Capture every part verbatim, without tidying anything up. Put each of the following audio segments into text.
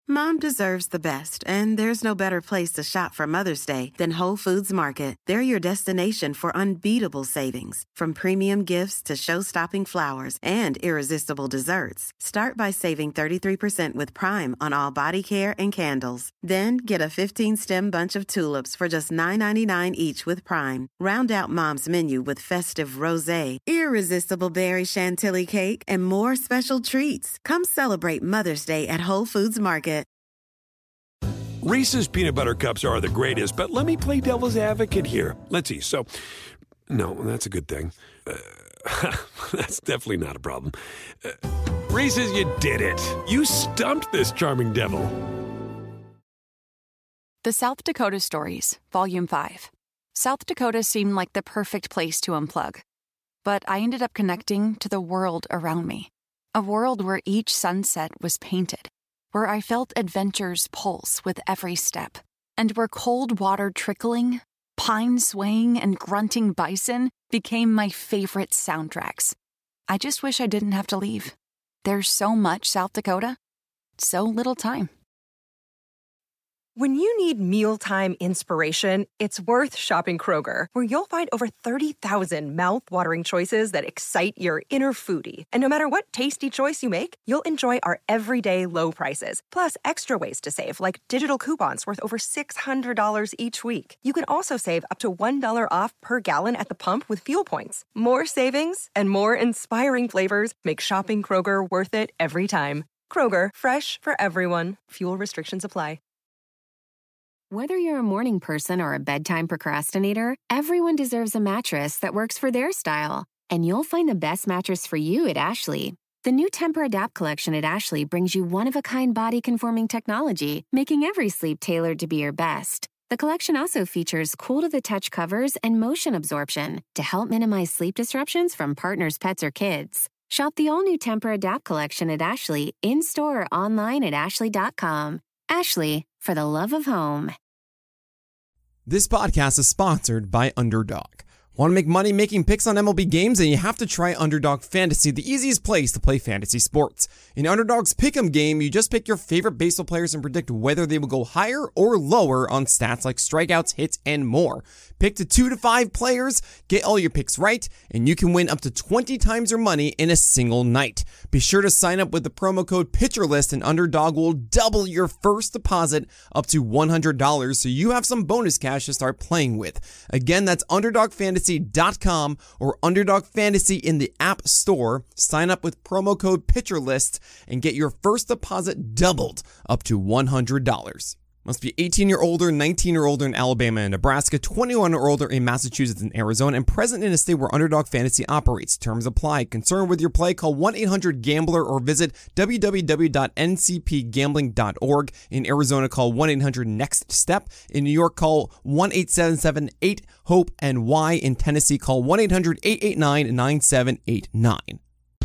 Mom deserves the best, and there's no better place to shop for Mother's Day than Whole Foods Market. They're your destination for unbeatable savings, from premium gifts to show-stopping flowers and irresistible desserts. Start by saving thirty-three percent with Prime on all body care and candles. Then get a fifteen-stem bunch of tulips for just nine ninety-nine each with Prime. Round out Mom's menu with festive rosé, irresistible berry chantilly cake, and more special treats. Come celebrate Mother's Day at Whole Foods Market. Reese's peanut butter cups are the greatest, but let me play devil's advocate here. Let's see. So, no, that's a good thing. Uh, that's definitely not a problem. Uh, Reese's, you did it. You stumped this charming devil. The South Dakota Stories, Volume five. South Dakota seemed like the perfect place to unplug. But I ended up connecting to the world around me. A world where each sunset was painted, where I felt adventure's pulse with every step, and where cold water trickling, pine swaying, and grunting bison became my favorite soundtracks. I just wish I didn't have to leave. There's so much South Dakota, so little time. When you need mealtime inspiration, it's worth shopping Kroger, where you'll find over thirty thousand mouth-watering choices that excite your inner foodie. And no matter what tasty choice you make, you'll enjoy our everyday low prices, plus extra ways to save, like digital coupons worth over six hundred dollars each week. You can also save up to one dollar off per gallon at the pump with fuel points. More savings and more inspiring flavors make shopping Kroger worth it every time. Kroger, fresh for everyone. Fuel restrictions apply. Whether you're a morning person or a bedtime procrastinator, everyone deserves a mattress that works for their style. And you'll find the best mattress for you at Ashley. The new Temper-Adapt collection at Ashley brings you one-of-a-kind body-conforming technology, making every sleep tailored to be your best. The collection also features cool-to-the-touch covers and motion absorption to help minimize sleep disruptions from partners, pets, or kids. Shop the all-new Temper-Adapt collection at Ashley, in-store or online at ashley dot com. Ashley, for the love of home. This podcast is sponsored by Underdog. Want to make money making picks on M L B games? And you have to try Underdog Fantasy, the easiest place to play fantasy sports. In Underdog's Pick'em game, you just pick your favorite baseball players and predict whether they will go higher or lower on stats like strikeouts, hits, and more. Pick to two to five players, get all your picks right, and you can win up to twenty times your money in a single night. Be sure to sign up with the promo code PitcherList, and Underdog will double your first deposit up to one hundred dollars, so you have some bonus cash to start playing with. Again, that's underdog fantasy dot com or Underdog Fantasy in the App Store. Sign up with promo code PitcherList and get your first deposit doubled up to one hundred dollars. Must be eighteen or older, nineteen or older in Alabama and Nebraska, twenty-one or older in Massachusetts and Arizona, and present in a state where Underdog Fantasy operates. Terms apply. Concerned with your play? Call one eight hundred gambler or visit w w w dot n c p gambling dot org. In Arizona, call one eight hundred next step. In New York, call one eight seven seven eight hope N Y. In Tennessee, call one eight hundred eight eight nine nine seven eight nine.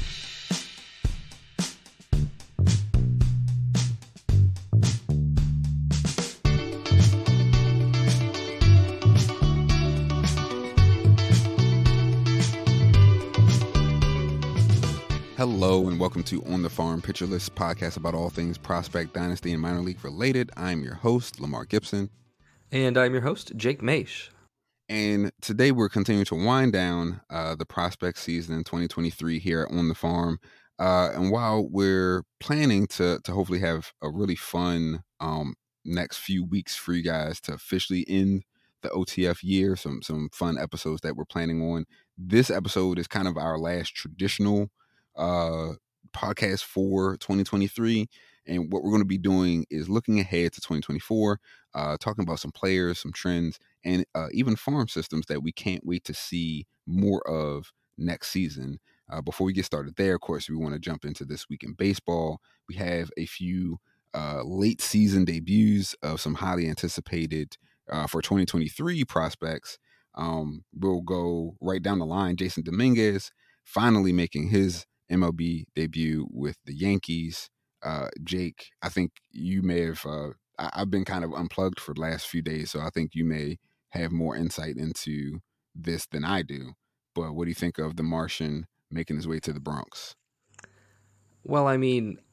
Hello and welcome to On the Farm, Pitcher List podcast about all things prospect, dynasty, and minor league related. I'm your host, Lamar Gibson. And I'm your host, Jake Maish. And today we're continuing to wind down uh, the prospect season in twenty twenty-three here at On the Farm. Uh, and while we're planning to to hopefully have a really fun um, next few weeks for you guys to officially end the O T F year, some some fun episodes that we're planning on, this episode is kind of our last traditional uh podcast for twenty twenty-three, and what we're going to be doing is looking ahead to twenty twenty-four, uh talking about some players, some trends, and uh even farm systems that we can't wait to see more of next season. Uh before we get started there, of course, we want to jump into this week in baseball. We have a few uh late season debuts of some highly anticipated uh for twenty twenty-three prospects. Um we'll go right down the line. Jason Dominguez finally making his M L B debut with the Yankees. Uh, Jake, I think you may have, uh, I, I've been kind of unplugged for the last few days, so I think you may have more insight into this than I do. But what do you think of the Martian making his way to the Bronx? Well, I mean,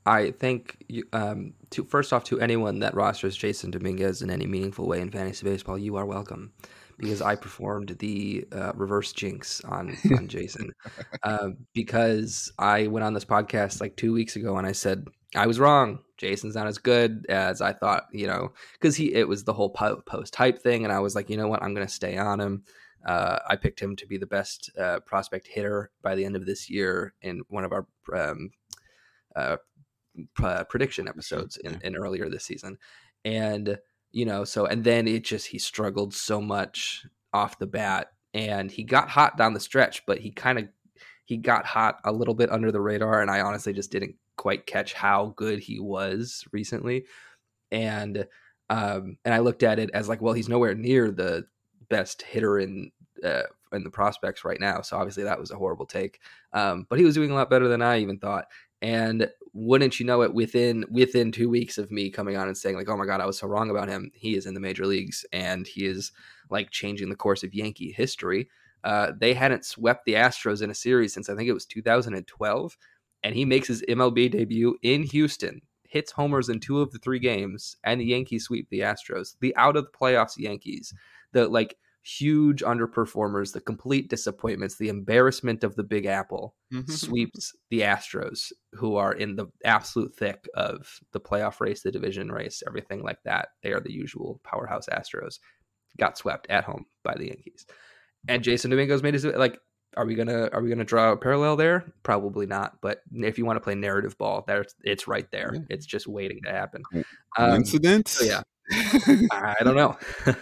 I think, you, um, to, first off, to anyone that rosters Jasson Dominguez in any meaningful way in fantasy baseball, you are welcome, because I performed the uh, reverse jinx on on Jasson, uh, because I went on this podcast like two weeks ago and I said I was wrong. Jasson's not as good as I thought, you know, because he it was the whole po- post hype thing, and I was like, you know what, I'm going to stay on him. Uh, I picked him to be the best uh, prospect hitter by the end of this year in one of our um, uh, uh, prediction episodes in, in earlier this season. And, you know, so, and then it just, he struggled so much off the bat, and he got hot down the stretch, but he kind of, he got hot a little bit under the radar. And I honestly just didn't quite catch how good he was recently. And, um, and I looked at it as like, well, he's nowhere near the best hitter in, uh, in the prospects right now. So obviously that was a horrible take. Um, but he was doing a lot better than I even thought. And wouldn't you know it, within within two weeks of me coming on and saying like, oh my God, I was so wrong about him, he is in the major leagues and he is like changing the course of Yankee history. Uh, they hadn't swept the Astros in a series since I think it was two thousand twelve. And he makes his M L B debut in Houston, hits homers in two of the three games, and the Yankees sweep the Astros. The out of the playoffs Yankees, the like huge underperformers, the complete disappointments, the embarrassment of the Big Apple sweeps the Astros, who are in the absolute thick of the playoff race, the division race, everything like that. They are the usual powerhouse Astros. Got swept at home by the Yankees. And Jasson Dominguez made his, like, are we gonna are we gonna draw a parallel there? Probably not. But if you want to play narrative ball, there's it's right there. Yeah. It's just waiting to happen. Coincidence? Um, so yeah. I don't know.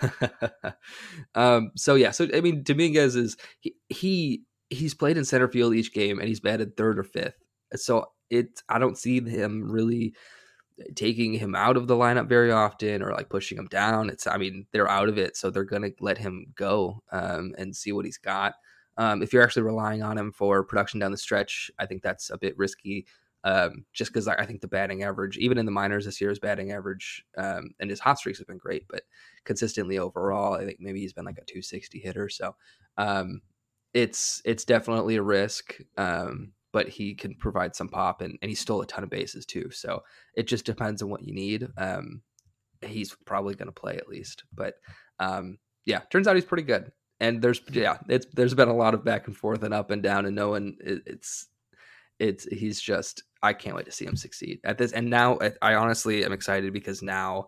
um, so yeah, so I mean, Dominguez is he, he he's played in center field each game, and he's batted third or fifth. So it I don't see him really taking him out of the lineup very often or like pushing him down. It's I mean they're out of it, so they're gonna let him go um, and see what he's got. Um, if you're actually relying on him for production down the stretch, I think that's a bit risky. Um, just because I think the batting average, even in the minors this year, his batting average um, and his hot streaks have been great, but consistently overall, I think maybe he's been like a two sixty hitter. So um, it's it's definitely a risk, um, but he can provide some pop, and, and he stole a ton of bases too. So it just depends on what you need. Um, he's probably going to play at least, but um, yeah, turns out he's pretty good. And there's yeah, it's there's been a lot of back and forth and up and down, and no one it, it's. It's he's just I can't wait to see him succeed at this. And now I, I honestly am excited because now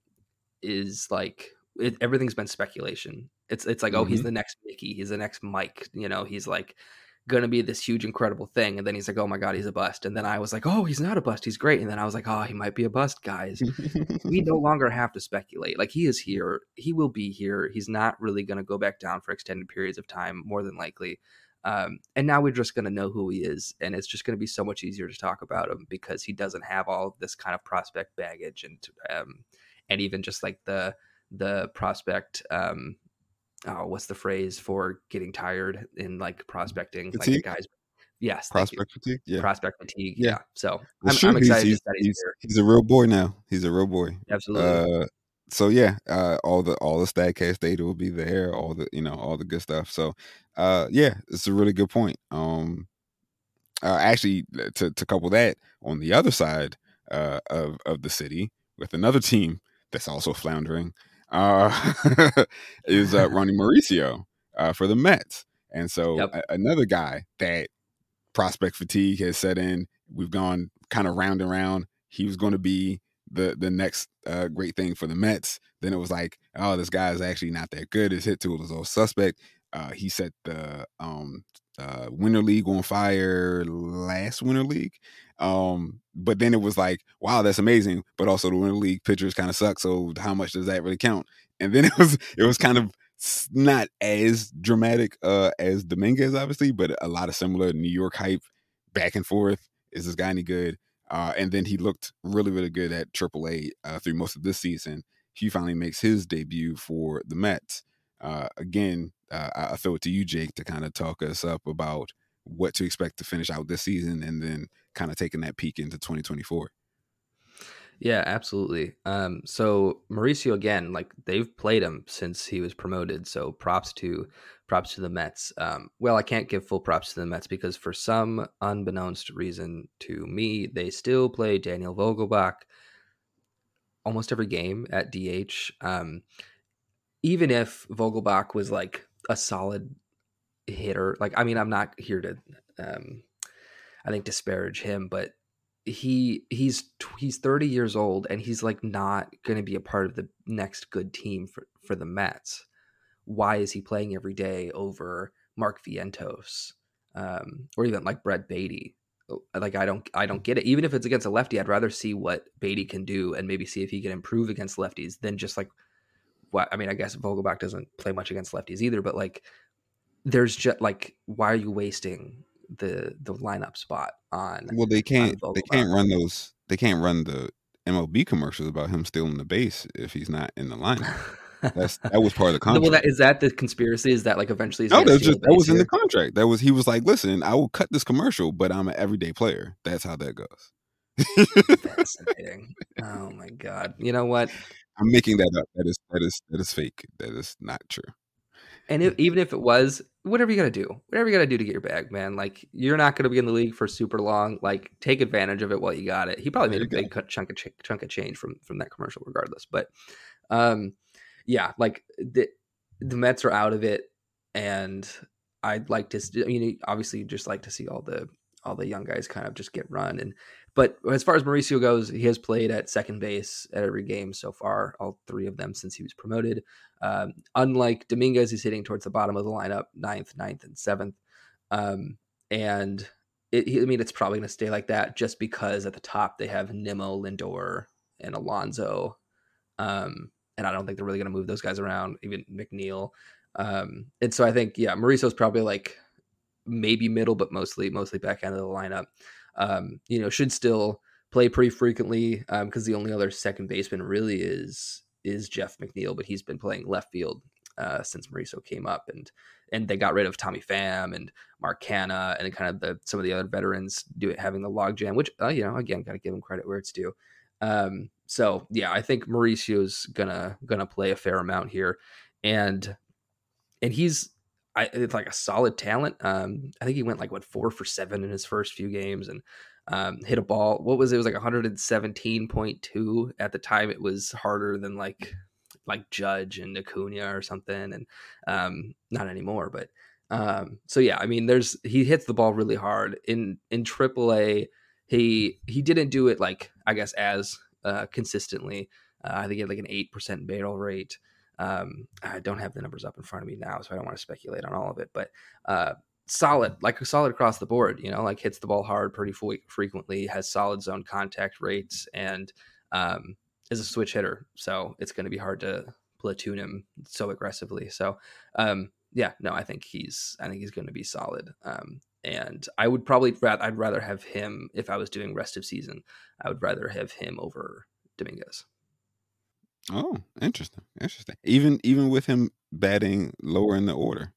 is like it, everything's been speculation. It's it's like, mm-hmm. oh, he's the next Mickey, he's the next Mike. You know, he's like going to be this huge, incredible thing. And then he's like, oh my God, he's a bust. And then I was like, oh, he's not a bust. He's great. And then I was like, oh, he might be a bust, guys. We no longer have to speculate. Like he is here. He will be here. He's not really going to go back down for extended periods of time, more than likely. Um, and now we're just going to know who he is, and it's just going to be so much easier to talk about him because he doesn't have all of this kind of prospect baggage and um, and even just like the the prospect. Um, oh, what's the phrase for getting tired in like prospecting? Fatigue? Like the guys, yes, prospect fatigue. Yeah, prospect fatigue. Yeah. yeah. So well, I'm, sure, I'm excited he's, that he's, he's, he's, he's a real boy now. He's a real boy. Absolutely. Uh, So yeah, uh, all the all the StatCast data will be there, all the you know all the good stuff. So uh, yeah, it's a really good point. Um, uh, actually, to to couple that on the other side uh, of of the city with another team that's also floundering uh, is uh, Ronnie Mauricio uh, for the Mets, and so yep. a- another guy that prospect fatigue has set in. We've gone kind of round and round. He was going to be the the next uh, great thing for the Mets. Then it was like, oh, this guy is actually not that good. His hit tool is all suspect. Uh, he set the um, uh, Winter League on fire last Winter League. Um, but then it was like, wow, that's amazing. But also the Winter League pitchers kind of suck. So how much does that really count? And then it was it was kind of not as dramatic uh, as Dominguez, obviously, but a lot of similar New York hype back and forth. Is this guy any good? Uh, and then he looked really, really good at triple A uh, through most of this season. He finally makes his debut for the Mets. Uh, again, uh, I throw it to you, Jake, to kind of talk us up about what to expect to finish out this season and then kind of taking that peek into twenty twenty-four. Yeah, absolutely. Um, so Mauricio again, like they've played him since he was promoted. So props to props to the Mets. Um, well, I can't give full props to the Mets because for some unbeknownst reason to me, they still play Daniel Vogelbach almost every game at D H. Um, even if Vogelbach was like a solid hitter, like I mean, I'm not here to, um, I think disparage him, but he he's he's thirty years old and he's like not going to be a part of the next good team for for the Mets. Why is he playing every day over Mark Vientos, um, or even like Brett Beatty? Like I don't I don't get it. Even if it's against a lefty, I'd rather see what Beatty can do and maybe see if he can improve against lefties than just like what I mean. I guess Vogelbach doesn't play much against lefties either, but like there's just like why are you wasting the the lineup spot on Well, they on can't they Vogelbach? can't run those they can't run the M L B commercials about him stealing the base if he's not in the lineup. That's that was part of the contract. Well, that is that the conspiracy? Is that like eventually he's No, gonna that was steal just a that base was in the here? contract. That was he was like, listen, I will cut this commercial, but I'm an everyday player. That's how that goes. Fascinating. Oh my god. You know what? I'm making that up. That is that is that is fake. That is not true. And if, even if it was, whatever you got to do, whatever you got to do to get your bag, man. Like you're not going to be in the league for super long. Like take advantage of it while you got it. He probably There made a you go. big cut- chunk of ch- chunk of change from from that commercial, regardless. But um, yeah, like the the Mets are out of it, and I'd like to. s- I mean, obviously, you just like to see all the all the young guys kind of just get run. And but as far as Mauricio goes, he has played at second base at every game so far, all three of them since he was promoted. Um, unlike Dominguez, he's hitting towards the bottom of the lineup, ninth, ninth, and seventh. Um, and it, I mean, it's probably going to stay like that just because at the top they have Nimmo, Lindor, and Alonso. Um, and I don't think they're really going to move those guys around, even McNeil. Um, and so I think, yeah, Mauricio's probably like maybe middle, but mostly mostly back end of the lineup. Um, you know, should still play pretty frequently because um, the only other second baseman really is is Jeff McNeil, but he's been playing left field uh, since Mauricio came up, and and they got rid of Tommy Pham and Mark Canha and kind of the some of the other veterans do it having the logjam, which uh, you know again got to give him credit where it's due. Um, so yeah, I think Mauricio's gonna gonna play a fair amount here, and and he's I, it's like a solid talent. Um, I think he went like what four for seven in his first few games and um, hit a ball. What was it? It was like one seventeen point two at the time. It was harder than like like Judge and Acuna or something, and um, not anymore. But um, so yeah, I mean, there's he hits the ball really hard in in triple A. He he didn't do it like I guess as uh, consistently. Uh, I think he had like an eight percent barrel rate. Um, I don't have the numbers up in front of me now, so I don't want to speculate on all of it, but uh, solid, like solid across the board, you know, like hits the ball hard pretty fu- frequently, has solid zone contact rates, and um, is a switch hitter. So it's going to be hard to platoon him so aggressively. So um, yeah, no, I think he's, I think he's going to be solid. Um, and I would probably rather, I'd rather have him if I was doing rest of season. I would rather have him over Dominguez. Oh, interesting, interesting. Even even with him batting lower in the order.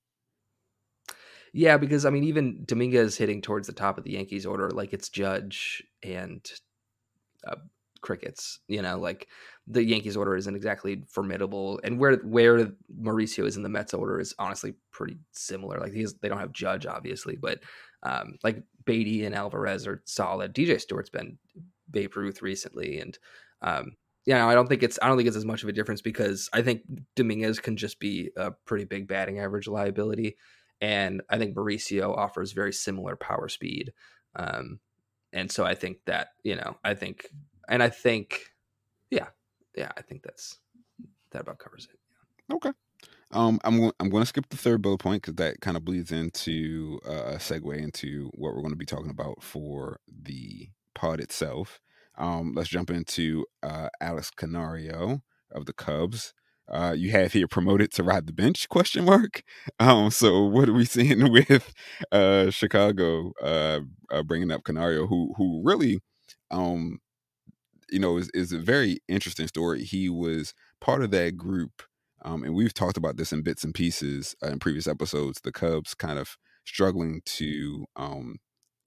Yeah, because I mean, even Dominguez hitting towards the top of the Yankees order, like it's Judge and uh, crickets. You know, like the Yankees order isn't exactly formidable, and where where Mauricio is in the Mets order is honestly pretty similar. Like he's they don't have Judge obviously, but um, like Beatty and Alvarez are solid. D J Stewart's been Babe Ruth recently, and um, yeah, I don't think it's I don't think it's as much of a difference because I think Dominguez can just be a pretty big batting average liability, and I think Mauricio offers very similar power speed. Um, and so I think that you know I think and I think yeah yeah I think that's that about covers it. Okay. Um, I'm going. I'm going to skip the third bullet point because that kind of bleeds into uh, a segue into what we're going to be talking about for the pod itself. Um, let's jump into uh, Alex Canario of the Cubs. Uh, you have here promoted to ride the bench? Question mark. Um, so what are we seeing with uh, Chicago uh, uh, bringing up Canario, who who really, um, you know, is is a very interesting story. He was part of that group. Um, and we've talked about this in bits and pieces uh, in previous episodes. The Cubs kind of struggling to um,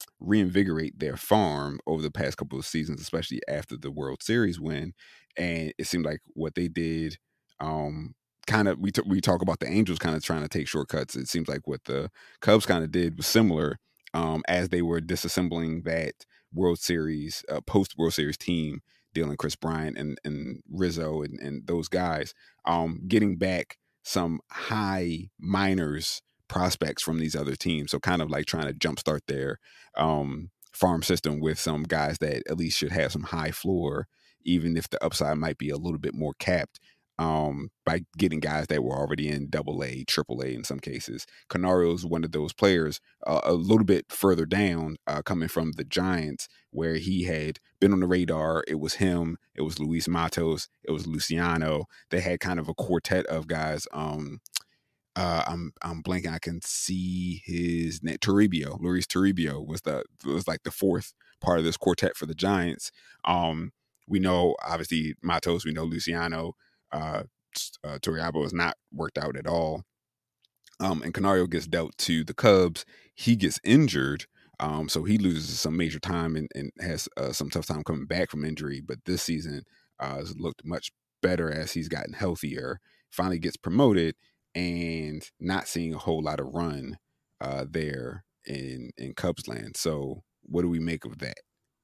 reinvigorate their farm over the past couple of seasons, especially after the World Series win. And it seemed like what they did, um, kind of, we, t- we talk about the Angels kind of trying to take shortcuts. It seems like what the Cubs kind of did was similar, um, as they were disassembling that World Series, uh, post World Series team, dealing Chris Bryant and, and Rizzo and, and those guys, um, getting back some high minors prospects from these other teams. So kind of like trying to jumpstart their um, farm system with some guys that at least should have some high floor, even if the upside might be a little bit more capped, um, by getting guys that were already in double A, triple A in some cases. Canario is one of those players, uh, a little bit further down, uh, coming from the Giants, where he had been on the radar. It was him, it was Luis Matos, it was Luciano. They had kind of a quartet of guys. Um, uh, I'm I'm blanking. I can see his name. Toribio, Luis Toribio was the was like the fourth part of this quartet for the Giants. Um, we know obviously Matos, we know Luciano. Uh, uh, Toribio has not worked out at all. Um, and Canario gets dealt to the Cubs. He gets injured. Um, so he loses some major time and, and has uh, some tough time coming back from injury. But this season uh, has looked much better as he's gotten healthier. Finally gets promoted, and not seeing a whole lot of run uh, there in in Cubs land. So what do we make of that?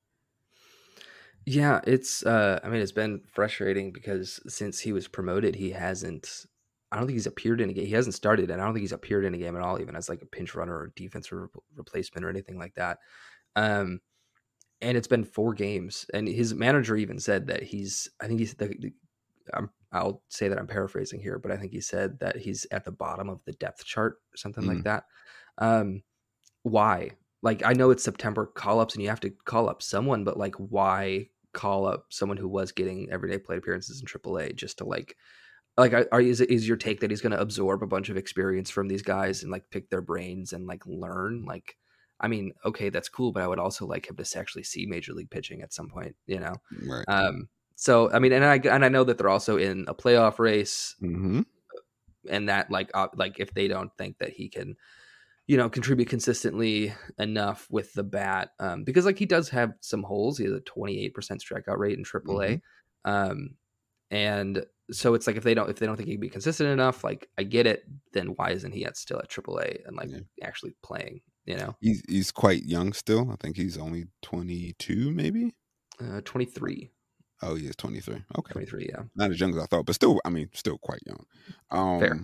Yeah, it's uh I mean, it's been frustrating because since he was promoted, he hasn't I don't think he's appeared in a game. He hasn't started, and I don't think he's appeared in a game at all, even as like a pinch runner or defensive re- replacement or anything like that. Um and it's been four games, and his manager even said that he's I think he's the, the I'm, I'll say that I'm paraphrasing here, but I think he said that he's at the bottom of the depth chart or something like Mm. that. Um why? Like, I know it's September call-ups and you have to call up someone, but like, why call up someone who was getting everyday plate appearances in triple A just to like, like, are, are is it is your take that he's going to absorb a bunch of experience from these guys and like pick their brains and like learn? Like, I mean, okay, that's cool, but I would also like him to actually see major league pitching at some point, you know? Right. Um, so I mean, and I and I know that they're also in a playoff race, Mm-hmm. and that like, uh, like if they don't think that he can, you know, contribute consistently enough with the bat, um, because like he does have some holes. He has a twenty-eight percent strikeout rate in triple A. Mm-hmm. Um, and so it's like, if they don't, if they don't think he can be consistent enough, like I get it, then why isn't he at still at triple A and like Yeah. actually playing, you know? He's he's quite young still. I think he's only twenty-two, maybe. Uh, twenty-three. Oh, he is twenty-three. Okay. twenty-three, yeah. Not as young as I thought, but still, I mean, still quite young. Um, Fair.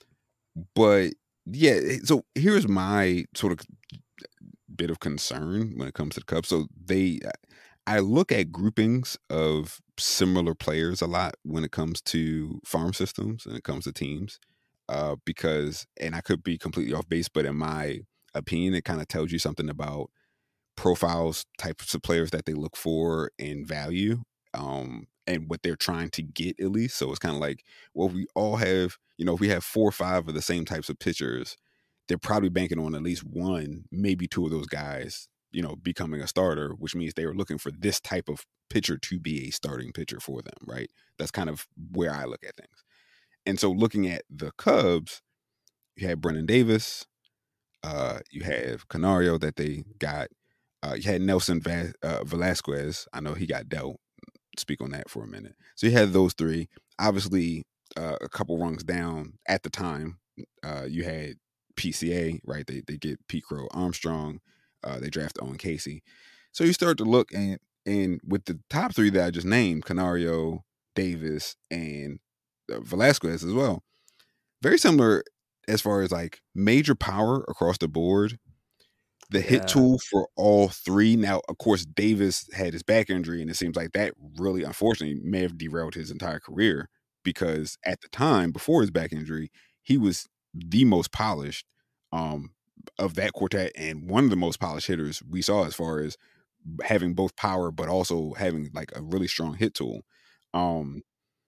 But yeah, so here's my sort of bit of concern when it comes to the Cubs. So they, I look at groupings of similar players a lot when it comes to farm systems and it comes to teams, uh, because, and I could be completely off base, but in my opinion, it kind of tells you something about profiles, types of players that they look for and value, um, and what they're trying to get at least. So it's kind of like, well, we all have, you know, if we have four or five of the same types of pitchers, they're probably banking on at least one, maybe two of those guys, you know, becoming a starter, which means they were looking for this type of pitcher to be a starting pitcher for them, right? That's kind of where I look at things. And so looking at the Cubs, you had Brennan Davis, uh, you have Canario that they got, uh, you had Nelson Va- uh, Velasquez. I know he got dealt. Speak on that for a minute. So you had those three. Obviously, uh, a couple rungs down at the time, uh, you had P C A, right? They they get Pete Crow Armstrong. Uh, they draft Owen Casey. So you start to look, and and with the top three that I just named, Canario, Davis, and uh, Velasquez as well, very similar as far as like major power across the board. The hit Yeah. tool for all three. Now, of course, Davis had his back injury, and it seems like that really, unfortunately, may have derailed his entire career, because at the time, before his back injury, he was the most polished um, of that quartet, and one of the most polished hitters we saw as far as having both power, but also having like a really strong hit tool. Um,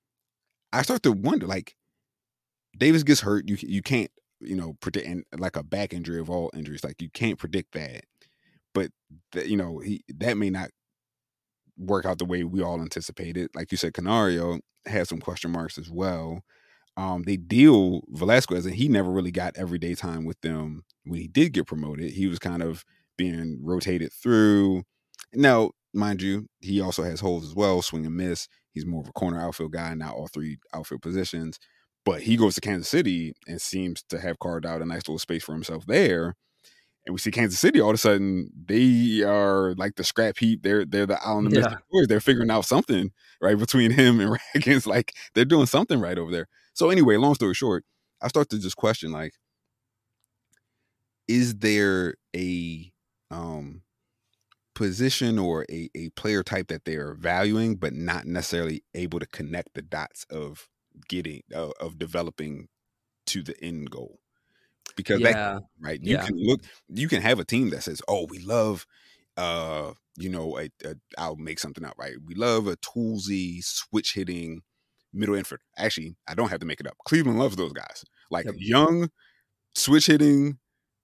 I start to wonder, like, Davis gets hurt. You you can't, you know, predict, and like a back injury of all injuries, like you can't predict that. But the, you know, he that may not work out the way we all anticipated. Like you said, Canario has some question marks as well. Um, they deal Velasquez, and he never really got everyday time with them when he did get promoted. He was kind of being rotated through. Now, mind you, he also has holes as well, swing and miss. He's more of a corner outfield guy, not all three outfield positions. But he goes to Kansas City and seems to have carved out a nice little space for himself there. And we see Kansas City, all of a sudden, they are like the scrap heap. They're they're the island of Yeah. Mystic Boys. They're figuring out something, right, between him and Rackins. Like, they're doing something right over there. So anyway, long story short, I start to just question, like, is there a um, position or a, a player type that they're valuing, but not necessarily able to connect the dots of getting, uh, of developing to the end goal? Because Yeah. that, right, you Yeah. can look, you can have a team that says, oh, we love, uh, you know, a, a, I'll make something up, right? We love a toolsy, switch hitting middle infielder. Actually, I don't have to make it up. Cleveland loves those guys. Like, Yep. young, switch hitting,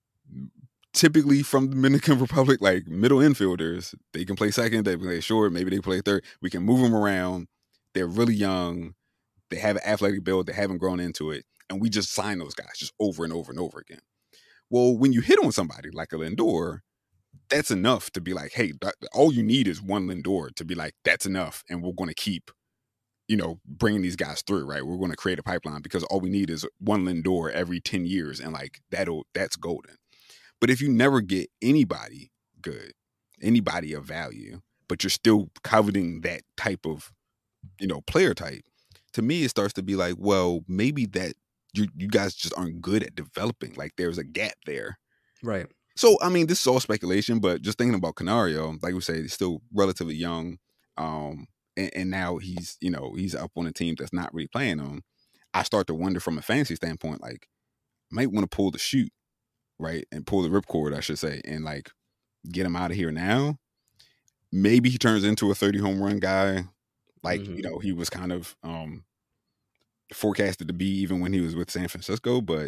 typically from the Dominican Republic, like middle infielders. They can play second, they can play short, maybe they play third. We can move them around. They're really young. They have an athletic build. They haven't grown into it. And we just sign those guys just over and over and over again. Well, when you hit on somebody like a Lindor, that's enough to be like, hey, that, all you need is one Lindor to be like, that's enough. And we're going to keep, you know, bringing these guys through, right? We're going to create a pipeline because all we need is one Lindor every ten years. And like, that'll, that's golden. But if you never get anybody good, anybody of value, but you're still coveting that type of, you know, player type, to me, it starts to be like, well, maybe that you you guys just aren't good at developing. Like, there's a gap there. Right. So, I mean, this is all speculation, but just thinking about Canario, like we say, he's still relatively young. Um, and, and now he's, you know, he's up on a team that's not really playing him. I start to wonder from a fantasy standpoint, like, I might want to pull the chute, right? And pull the ripcord, I should say, and like get him out of here now. Maybe he turns into a thirty home run guy. Like, Mhm. you know, he was kind of um, forecasted to be even when he was with San Francisco, but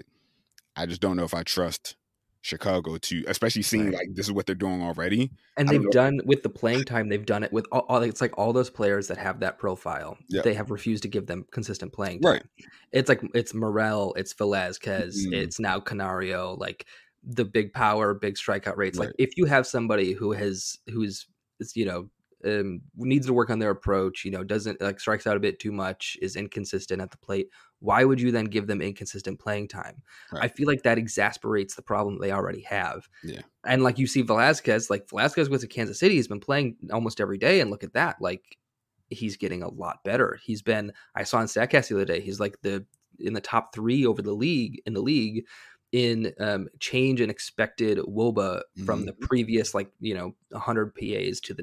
I just don't know if I trust Chicago to, especially seeing Right. like this is what they're doing already. And I don't they've know. done with the playing time, they've done it with all, all it's like all those players that have that profile. Yeah. They have refused to give them consistent playing time. Right. It's like it's Morel, it's Velazquez, Mhm. it's now Canario, like the big power, big strikeout rates. Right. Like if you have somebody who has who's is, you know, um, needs to work on their approach, you know, doesn't like strikes out a bit too much, is inconsistent at the plate, why would you then give them inconsistent playing time? Right. I feel like that exasperates the problem they already have. Yeah. And like you see Velazquez, like Velazquez with Kansas City, he's been playing almost every day. And look at that. Like he's getting a lot better. He's been, I saw in Statcast the other day, he's like the, in the top three over the league in the league in um, change and expected W O B A from the previous, like, you know, one hundred P As to the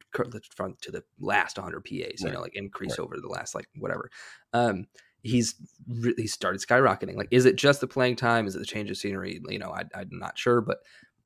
from to the last one hundred P As, you Right. know, like increase Right. over the last, like whatever. Um, he's really started skyrocketing. Like, is it just the playing time? Is it the change of scenery? You know, I, I'm not sure, but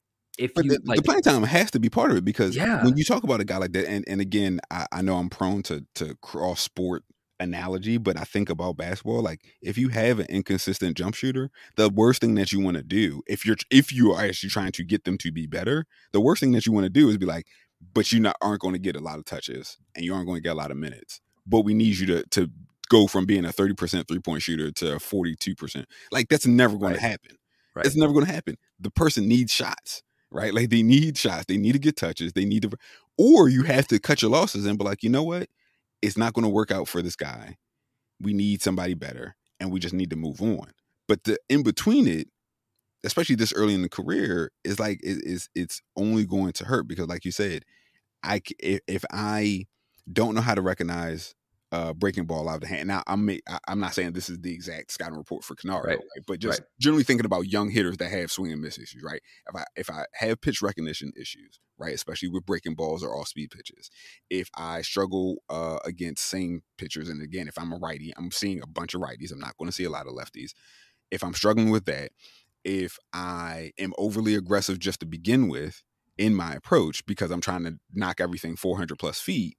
if But you the, like, the playing time has to be part of it because Yeah. when you talk about a guy like that, and, and again, I, I know I'm prone to to cross sport analogy, but I think about basketball. Like if you have an inconsistent jump shooter, the worst thing that you want to do, if you're if you are actually trying to get them to be better, the worst thing that you want to do is be like, but you not aren't going to get a lot of touches and you aren't going to get a lot of minutes. But we need you to to go from being a thirty percent three point shooter to forty-two percent. Like that's never going Right. to happen. Right. It's never going to happen. The person needs shots. Right? Like they need shots. They need to get touches. They need to, or you have to cut your losses and be like, you know what? It's not going to work out for this guy. We need somebody better and we just need to move on. But the in between it, especially this early in the career, is like, it, it's, it's only going to hurt because like you said, I, c- if, if I don't know how to recognize uh, breaking ball out of the hand. Now, I'm I- I'm not saying this is the exact scouting report for Canario, Right. right? But just Right. generally thinking about young hitters that have swing and miss issues, right? If I if I have pitch recognition issues, right, especially with breaking balls or off speed pitches, if I struggle uh, against same pitchers, and again, if I'm a righty, I'm seeing a bunch of righties. I'm not going to see a lot of lefties. If I'm struggling with that, if I am overly aggressive just to begin with in my approach because I'm trying to knock everything four hundred plus feet.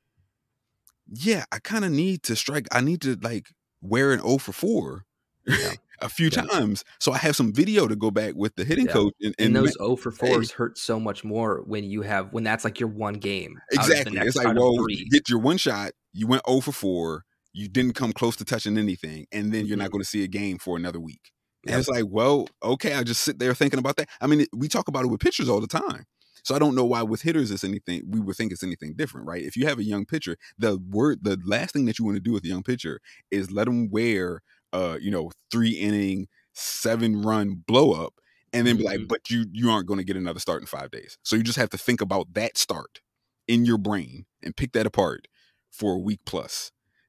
Yeah, I kind of need to strike. I need to like wear an oh for four Yeah. a few Yeah. times. So I have some video to go back with the hitting Yeah. coach. And, And and those ma- oh for fours hurt so much more when you have when that's like your one game. out of the exactly. next It's like, out of well, three. you get your one shot, you went oh for four, you didn't come close to touching anything, and then you're not Mhm. going to see a game for another week. And it's like, well, okay, I just sit there thinking about that. I mean, we talk about it with pitchers all the time. So I don't know why with hitters it's anything, we would think it's anything different, right? If you have a young pitcher, the word, the last thing that you want to do with a young pitcher is let them wear, uh, you know, three inning, seven run blow up, and then be like, but you you aren't going to get another start in five days. So you just have to think about that start in your brain and pick that apart for a week plus.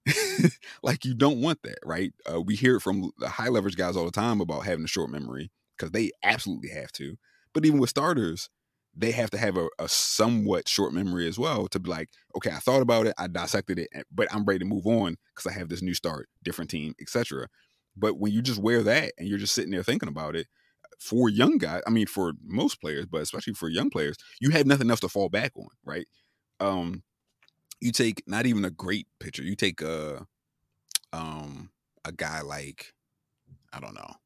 Like, you don't want that, right? Uh, we hear it from the high leverage guys all the time about having a short memory, because they absolutely have to. But even with starters, they have to have a, a somewhat short memory as well to be like, okay, I thought about it, I dissected it, but I'm ready to move on because I have this new start, different team, et cetera. But when you just wear that and you're just sitting there thinking about it, for young guys, I mean, for most players, but especially for young players, you have nothing else to fall back on, right? Um, you take not even a great pitcher, you take a, um, a guy like, I don't know,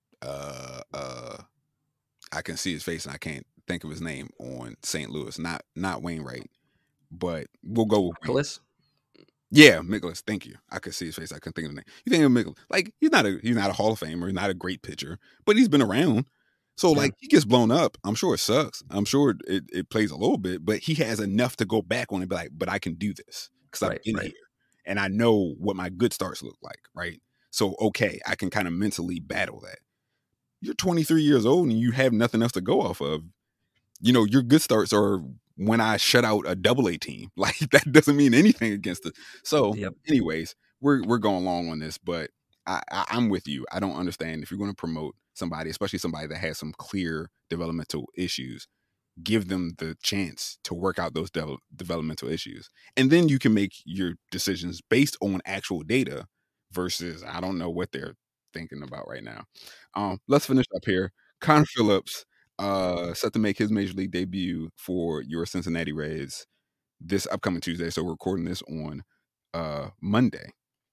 uh, uh, I can see his face and I can't think of his name on Saint Louis. Not not Wainwright, but we'll go with Nicholas. Yeah, Mikolas. Thank you. I could see his face. I couldn't think of his name. You think of Mikolas? Like, he's not a he's not a Hall of Famer. He's not a great pitcher, but he's been around. So yeah. Like, he gets blown up. I'm sure it sucks. I'm sure it, it plays a little bit, but he has enough to go back on and be like, but I can do this because I've right, been right. here and I know what my good starts look like, right? So okay, I can kind of mentally battle that. You're twenty-three years old and you have nothing else to go off of. You know, your good starts are when I shut out a double A team. Like, that doesn't mean anything against it. So yep. anyways, we're we're going long on this, but I, I, I'm with you. I don't understand if you're going to promote somebody, especially somebody that has some clear developmental issues, give them the chance to work out those de- developmental issues. And then you can make your decisions based on actual data versus, I don't know what they're thinking about right now. Um, let's finish up here. Connor Phillips, uh, set to make his major league debut for your Cincinnati Reds this upcoming Tuesday. So we're recording this on uh, Monday.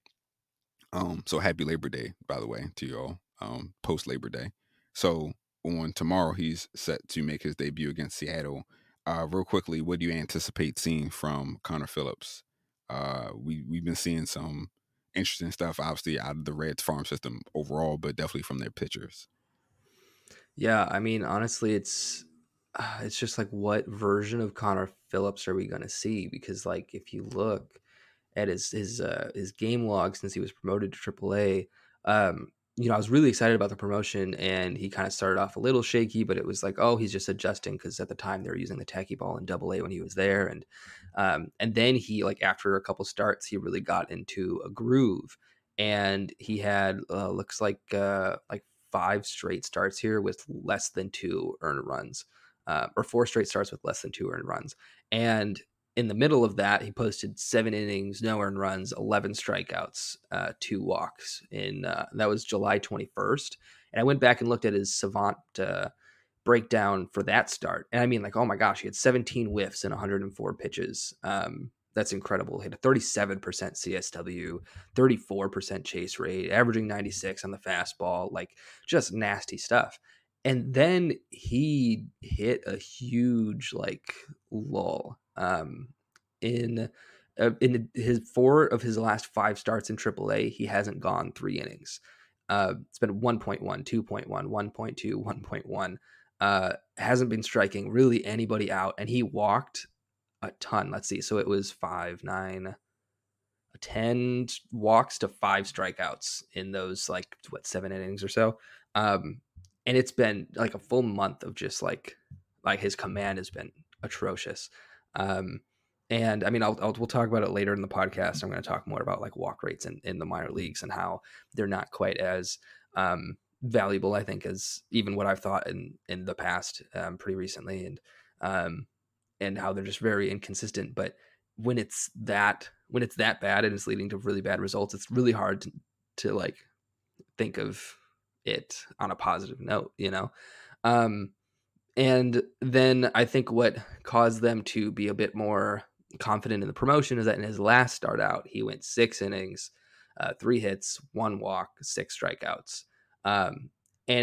Um, so happy Labor Day, by the way, to y'all, um, post Labor Day. So on tomorrow, he's set to make his debut against Seattle. Uh, real quickly, what do you anticipate seeing from Connor Phillips? Uh, we, we've been seeing some interesting stuff, obviously, out of the Reds farm system overall, but definitely from their pitchers. Yeah, I mean, honestly, it's uh, it's just like, what version of Connor Phillips are we going to see? Because, like, if you look at his his uh, his game log since he was promoted to triple A, um, you know, I was really excited about the promotion, and he kind of started off a little shaky, but it was like, oh, he's just adjusting because at the time they were using the tacky ball in double A when he was there, and um, and then he, like, after a couple starts, he really got into a groove, and he had uh, looks like uh, like. five straight starts here with less than two earned runs, uh, or four straight starts with less than two earned runs. And in the middle of that, he posted seven innings, no earned runs, eleven strikeouts, uh, two walks. In uh, that was July twenty-first. And I went back and looked at his Savant uh, breakdown for that start. And I mean, like, oh my gosh, he had seventeen whiffs and one hundred four pitches. Um, That's incredible. He had a thirty-seven percent C S W, thirty-four percent chase rate, averaging ninety-six on the fastball, like, just nasty stuff. And then he hit a huge, like, lull. Um, in uh, in his four of his last five starts in triple A, he hasn't gone three innings. Uh, it's been one point one, two point one, one point two, one point one. Uh, hasn't been striking really anybody out, and he walked a ton. Let's see. So it was five, nine, ten walks to five strikeouts in those, like, what, seven innings or so. Um, and it's been like a full month of just like, like his command has been atrocious. Um, and I mean, I'll, I'll, we'll talk about it later in the podcast. I'm going to talk more about, like, walk rates in, in the minor leagues and how they're not quite as, um, valuable, I think, as even what I've thought in, in the past, um, pretty recently. And, um, and how they're just very inconsistent. But when it's that, when it's that bad and it's leading to really bad results, it's really hard to, to like think of it on a positive note, you know? Um, and then I think what caused them to be a bit more confident in the promotion is that in his last start out, he went six innings, uh, three hits, one walk, six strikeouts. Um, and it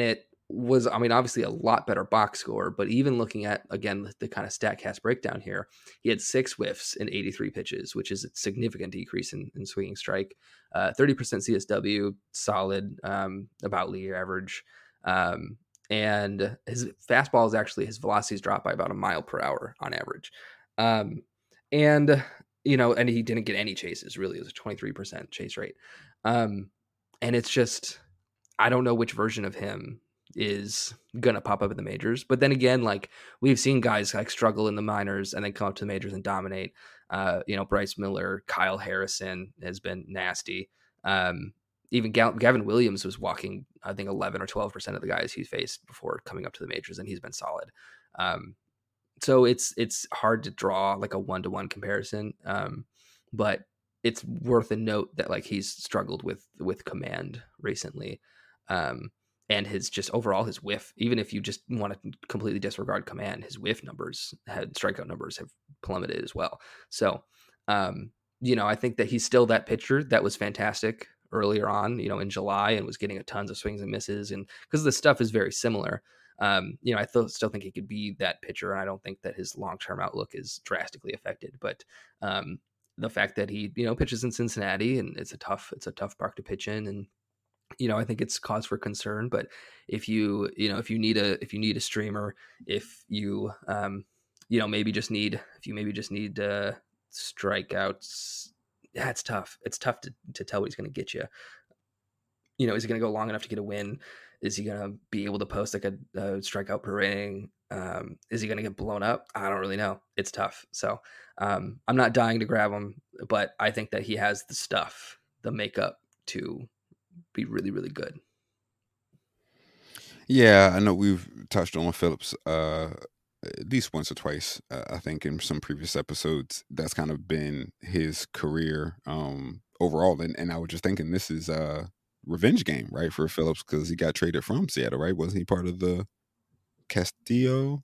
was, I mean, obviously a lot better box score, but even looking at, again, the, the kind of StatCast breakdown here, he had six whiffs in eighty-three pitches, which is a significant decrease in, in swinging strike. Uh, thirty percent C S W, solid, um, about league average. Um, and his fastball is actually, his velocities dropped by about a mile per hour on average. Um, and, you know, and he didn't get any chases, really. It was a twenty-three percent chase rate. Um, and it's just, I don't know which version of him is gonna pop up in the majors, but then again, like we've seen guys like struggle in the minors and then come up to the majors and dominate. Uh, you know, Bryce Miller, Kyle Harrison has been nasty. Um, even Ga- Gavin Williams was walking, I think, eleven or twelve percent of the guys he faced before coming up to the majors, and he's been solid. Um, so it's it's hard to draw like a one to one comparison, um, but it's worth a note that like he's struggled with with command recently. Um, And his just overall his whiff, even if you just want to completely disregard command, his whiff numbers, had strikeout numbers have plummeted as well. So, um, you know, I think that he's still that pitcher that was fantastic earlier on, you know, in July and was getting a tons of swings and misses. And because the stuff is very similar, um, you know, I th- still think he could be that pitcher. And I don't think that his long-term outlook is drastically affected. But um, the fact that he, you know, pitches in Cincinnati and it's a tough, it's a tough park to pitch in, and you know, I think it's cause for concern. But if you, you know, if you need a, if you need a streamer, if you, um, you know, maybe just need, if you maybe just need uh, strikeouts, yeah, it's tough. It's tough to, to tell what he's going to get you. You know, is he going to go long enough to get a win? Is he going to be able to post like a, a strikeout per inning? Um, is he going to get blown up? I don't really know. It's tough. So um, I'm not dying to grab him, but I think that he has the stuff, the makeup to be really, really good. Yeah, I know we've touched on Phillips uh, at least once or twice. Uh, I think in some previous episodes, that's kind of been his career um, overall. And, and I was just thinking this is a revenge game, right, for Phillips because he got traded from Seattle, right? Wasn't he part of the Castillo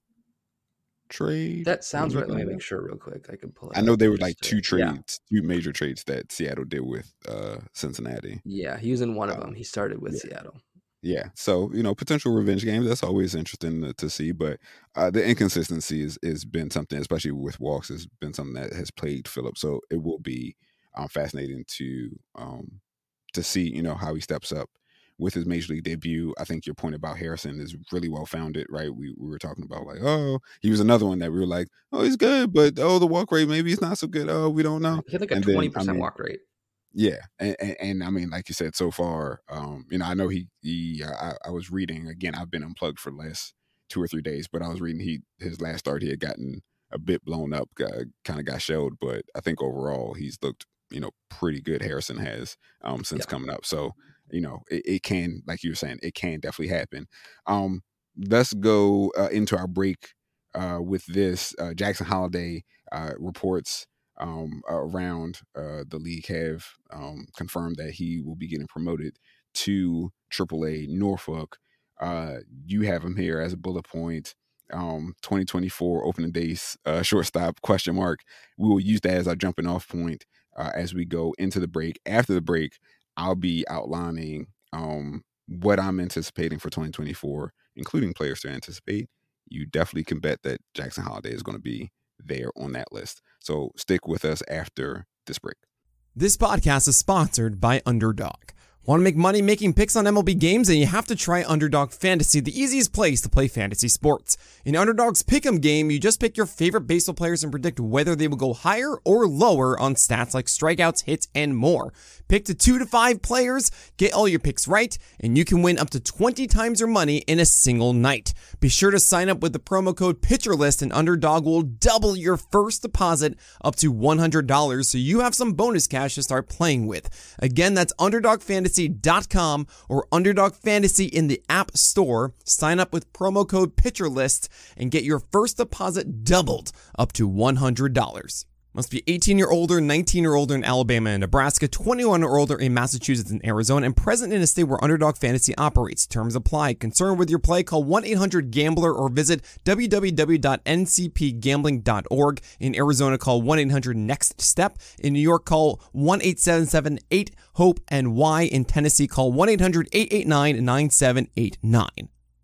trade? That sounds right. Let me make sure real quick. I can pull it I know up there were just like to- two yeah. trades, two major trades that Seattle did with uh, Cincinnati. Yeah, he was in one of Um, them. He started with yeah. Seattle. Yeah, so you know, potential revenge games. That's always interesting to, to see, but uh, the inconsistency is has been something, especially with walks, has been something that has plagued Phillips. So it will be um, fascinating to um, to see, you know, how he steps up with his major league debut. I think your point about Harrison is really well founded, right? We we were talking about like, oh, he was another one that we were like, oh, he's good, but oh, the walk rate maybe he's not so good. Oh, we don't know. He had like a And then, twenty I percent mean, walk rate. Yeah, and, and, and I mean, like you said, so far, um, you know, I know he he. I, I was reading again. I've been unplugged for the last two or three days, but I was reading he his last start he had gotten a bit blown up, kind of got shelled, but I think overall he's looked, you know, pretty good. Harrison has um, since Yeah. coming up, so you know, it, it can, like you were saying, it can definitely happen. Um, let's go uh, into our break uh, with this. Uh, Jackson Holliday uh, reports. Um, around uh, the league have um, confirmed that he will be getting promoted to triple A Norfolk. Uh, you have him here as a bullet point. Um, twenty twenty-four opening days uh, shortstop question mark. We will use that as our jumping off point uh, as we go into the break. After the break, I'll be outlining um, what I'm anticipating for twenty twenty-four, including players to anticipate. You definitely can bet that Jackson Holliday is going to be there on that list. So stick with us after this break. This podcast is sponsored by Underdog. Want to make money making picks on M L B games? And you have to try Underdog Fantasy, the easiest place to play fantasy sports. In Underdog's Pick'em game, you just pick your favorite baseball players and predict whether they will go higher or lower on stats like strikeouts, hits, and more. Pick to two to five players, get all your picks right, and you can win up to twenty times your money in a single night. Be sure to sign up with the promo code PitcherList, and Underdog will double your first deposit up to one hundred dollars, so you have some bonus cash to start playing with. Again, that's underdog fantasy dot com or Underdog Fantasy in the App Store. Sign up with promo code PitcherList and get your first deposit doubled up to one hundred dollars. Must be eighteen or older, nineteen or older in Alabama and Nebraska, twenty-one or older in Massachusetts and Arizona, and present in a state where Underdog Fantasy operates. Terms apply. Concerned with your play? Call one eight hundred gambler or visit w w w dot n c p gambling dot org. In Arizona, call one eight hundred next step. In New York, call one eight seven seven eight hope N Y. In Tennessee, call one eight hundred eight eight nine nine seven eight nine.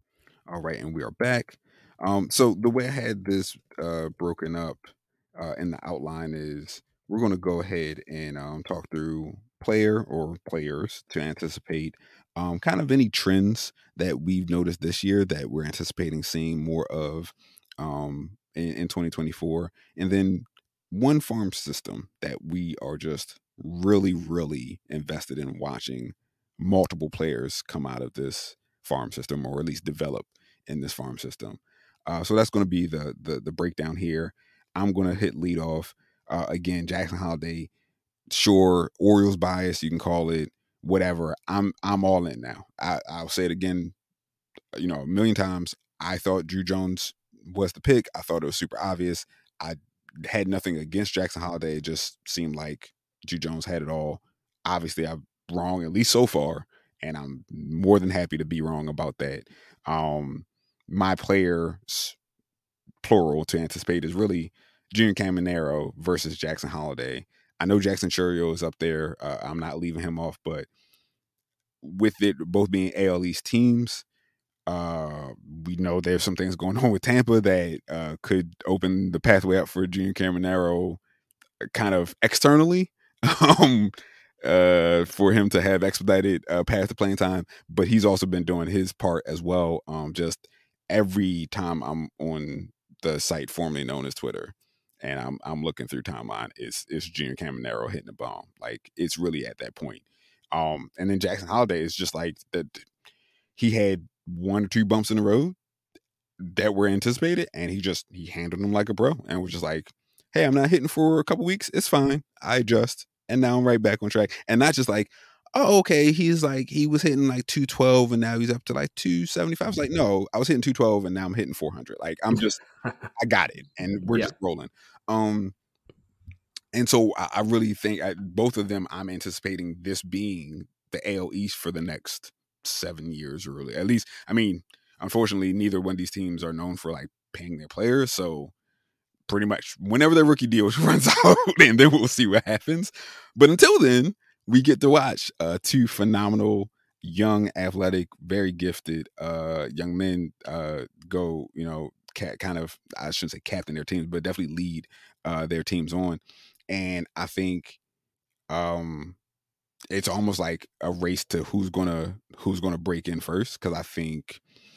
All right, and we are back. Um, so the way I had this uh, broken up uh, in the outline is we're going to go ahead and um, talk through player or players to anticipate um, kind of any trends that we've noticed this year that we're anticipating seeing more of um, in, in twenty twenty-four. And then one farm system that we are just really, really invested in watching multiple players come out of this farm system or at least develop in this farm system. Uh, so that's going to be the, the the breakdown here. I'm going to hit lead off. Uh, again, Jackson Holiday, sure, Orioles bias, you can call it whatever. I'm I'm all in now. I, I'll say it again, you know, a million times. I thought Drew Jones was the pick. I thought it was super obvious. I had nothing against Jackson Holiday. It just seemed like Drew Jones had it all. Obviously, I'm wrong, at least so far, and I'm more than happy to be wrong about that. Um, my players, plural, to anticipate is really Junior Caminero versus Jackson Holiday. I know Jackson Chourio is up there. Uh, I'm not leaving him off, but with it both being A L East teams, uh, we know there's some things going on with Tampa that uh, could open the pathway up for Junior Caminero kind of externally. um, uh, for him to have expedited uh, path to playing time, but he's also been doing his part as well. Um, just every time I'm on the site formerly known as Twitter, and I'm I'm looking through timeline, it's it's Junior Caminero hitting the bomb. Like it's really at that point. Um, and then Jackson Holiday is just like that. He had one or two bumps in the road that were anticipated, and he just he handled them like a bro, and was just like, "Hey, I'm not hitting for a couple weeks. It's fine. I adjust." And now I'm right back on track. And not just like, oh, okay, he's like, he was hitting like two twelve and now he's up to like two seventy-five. It's like, no, I was hitting two twelve and now I'm hitting four hundred. Like, I'm just, I got it. And we're yeah. just rolling. Um, and so I, I really think I, both of them, I'm anticipating this being the A L East for the next seven years or really. At least, I mean, unfortunately, neither one of these teams are known for like paying their players. So pretty much whenever their rookie deal runs out, and then we'll see what happens. But until then, we get to watch uh, two phenomenal, young, athletic, very gifted uh, young men uh, go, you know, ca- kind of, I shouldn't say captain their teams, but definitely lead uh, their teams on. And I think um, it's almost like a race to who's gonna who's gonna break in first, because I think,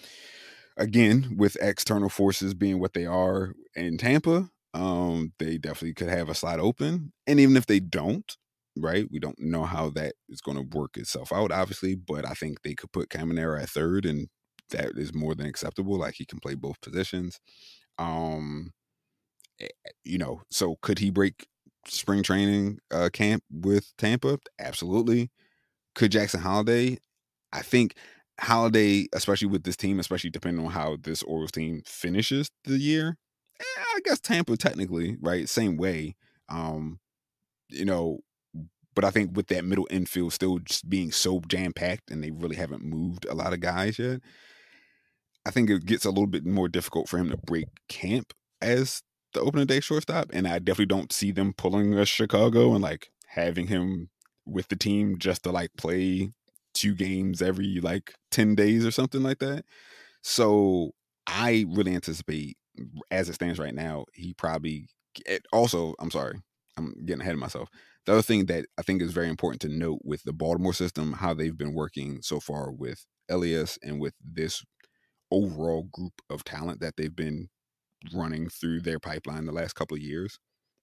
again, with external forces being what they are in Tampa, um, they definitely could have a slot open. And even if they don't, right, we don't know how that is going to work itself out, obviously, but I think they could put Caminero at third, and that is more than acceptable. Like, he can play both positions. Um, you know, so could he break spring training uh, camp with Tampa? Absolutely. Could Jackson Holiday? I think Holiday, especially with this team, especially depending on how this Orioles team finishes the year, eh, I guess Tampa technically, right? Same way. Um, you know, but I think with that middle infield still just being so jam-packed and they really haven't moved a lot of guys yet, I think it gets a little bit more difficult for him to break camp as the opening day shortstop. And I definitely don't see them pulling a Chicago and like having him with the team just to like play two games every like ten days or something like that. So I really anticipate, as it stands right now, he probably also, I'm sorry, I'm getting ahead of myself. The other thing that I think is very important to note with the Baltimore system, how they've been working so far with Elias and with this overall group of talent that they've been running through their pipeline the last couple of years.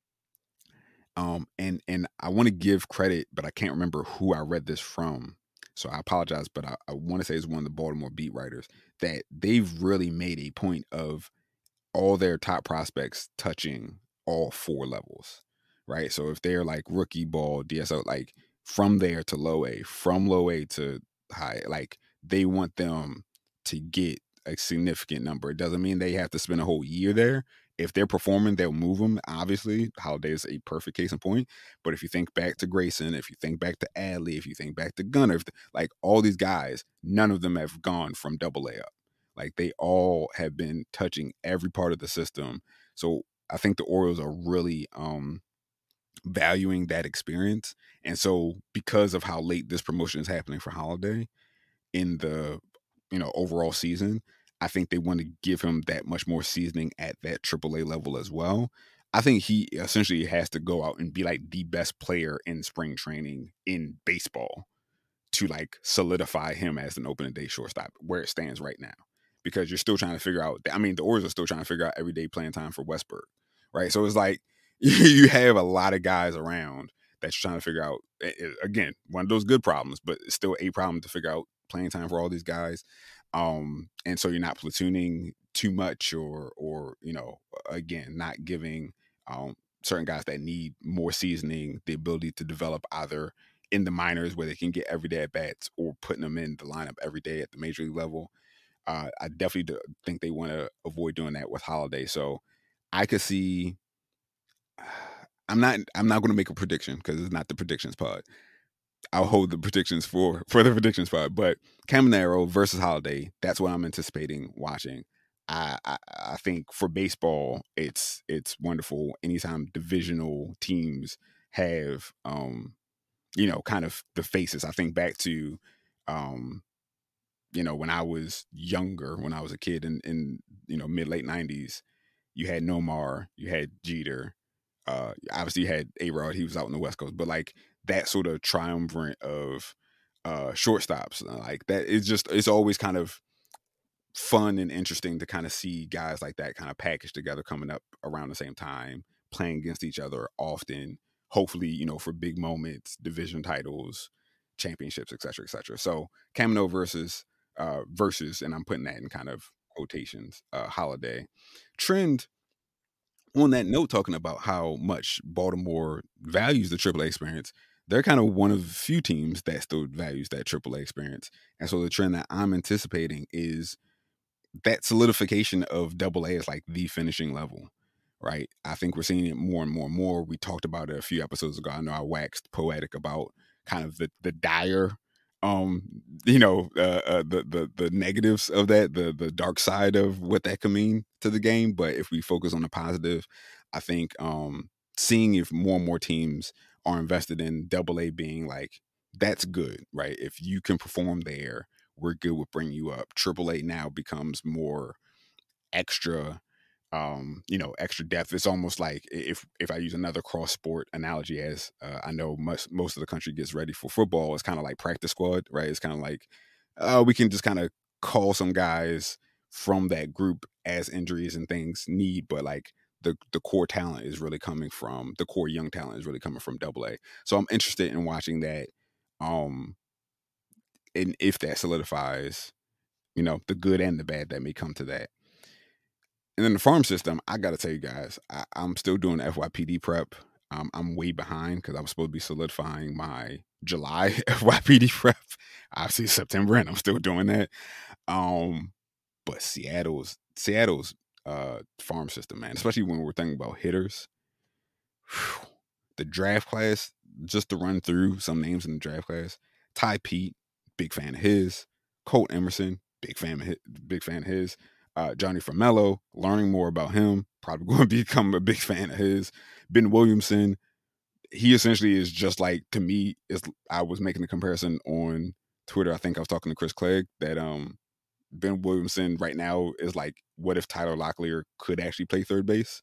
Um, and, and I want to give credit, but I can't remember who I read this from. So I apologize, but I, I want to say it's one of the Baltimore beat writers, that they've really made a point of all their top prospects touching all four levels, right? So if they're like rookie ball, D S O, like from there to low A, from low A to high, like they want them to get a significant number. It doesn't mean they have to spend a whole year there. If they're performing, they'll move them. Obviously, Holiday is a perfect case in point. But if you think back to Grayson, if you think back to Adley, if you think back to Gunnar, if the, like all these guys, none of them have gone from double A up. Like they all have been touching every part of the system. So I think the Orioles are really um, valuing that experience. And so because of how late this promotion is happening for Holiday in the, you know, overall season, I think they want to give him that much more seasoning at that triple A level as well. I think he essentially has to go out and be like the best player in spring training in baseball to like solidify him as an opening day shortstop where it stands right now. Because you're still trying to figure out, I mean, the Orioles are still trying to figure out everyday playing time for Westberg, right? So it's like you have a lot of guys around that you're trying to figure out. Again, one of those good problems, but it's still a problem to figure out playing time for all these guys. Um, and so you're not platooning too much or, or you know, again, not giving um, certain guys that need more seasoning the ability to develop either in the minors where they can get everyday at bats or putting them in the lineup every day at the major league level. Uh, I definitely do think they want to avoid doing that with Holiday. So I could see. I'm not. I'm not going to make a prediction because it's not the predictions pod. I'll hold the predictions for for the predictions pod. But Caminero versus Holiday. That's what I'm anticipating watching. I, I I think for baseball, it's it's wonderful. Anytime divisional teams have, um, you know, kind of the faces. I think back to, um. you know, when I was younger, when I was a kid in, in you know, mid late nineties, you had Nomar, you had Jeter, uh, obviously you had A-Rod, he was out on the West Coast, but like that sort of triumvirate of uh, shortstops, like that is just, it's always kind of fun and interesting to kind of see guys like that kind of packaged together coming up around the same time, playing against each other often, hopefully, you know, for big moments, division titles, championships, et cetera, et cetera. So Camino versus uh, versus, and I'm putting that in kind of quotations, uh, Holiday. Trend, on that note, talking about how much Baltimore values the triple A experience, they're kind of one of the few teams that still values that triple A experience. And so the trend that I'm anticipating is that solidification of double A is like the finishing level, right? I think we're seeing it more and more and more. We talked about it a few episodes ago. I know I waxed poetic about kind of the, the dire, um, you know, uh, uh, the, the, the negatives of that, the, the dark side of what that could mean to the game. But if we focus on the positive, I think um, seeing if more and more teams are invested in double A being like, that's good, right? If you can perform there, we're good with bringing you up. Triple A now becomes more extra, um, you know, extra depth. It's almost like if if I use another cross sport analogy, as uh, I know most most of the country gets ready for football, it's kind of like practice squad, right? It's kind of like uh, we can just kind of call some guys from that group as injuries and things need, but like the the core talent is really coming from the core young talent is really coming from double A. So I'm interested in watching that. Um, and if that solidifies, you know, the good and the bad that may come to that. And then the farm system, I got to tell you guys, I, I'm still doing F Y P D prep. Um, I'm way behind because I was supposed to be solidifying my July F Y P D prep. Obviously September, and I'm still doing that. Um, but Seattle's Seattle's uh, farm system, man, especially when we're thinking about hitters. Whew, the draft class, just to run through some names in the draft class: Ty Pete, big fan of his. Colt Emerson, big fan of his, big fan of his. Uh, Johnny Framello, learning more about him, probably going to become a big fan of his. Ben Williamson, he essentially is just like, to me, is I was making a comparison on Twitter. I think I was talking to Chris Clegg that um, Ben Williamson right now is like, what if Tyler Locklear could actually play third base?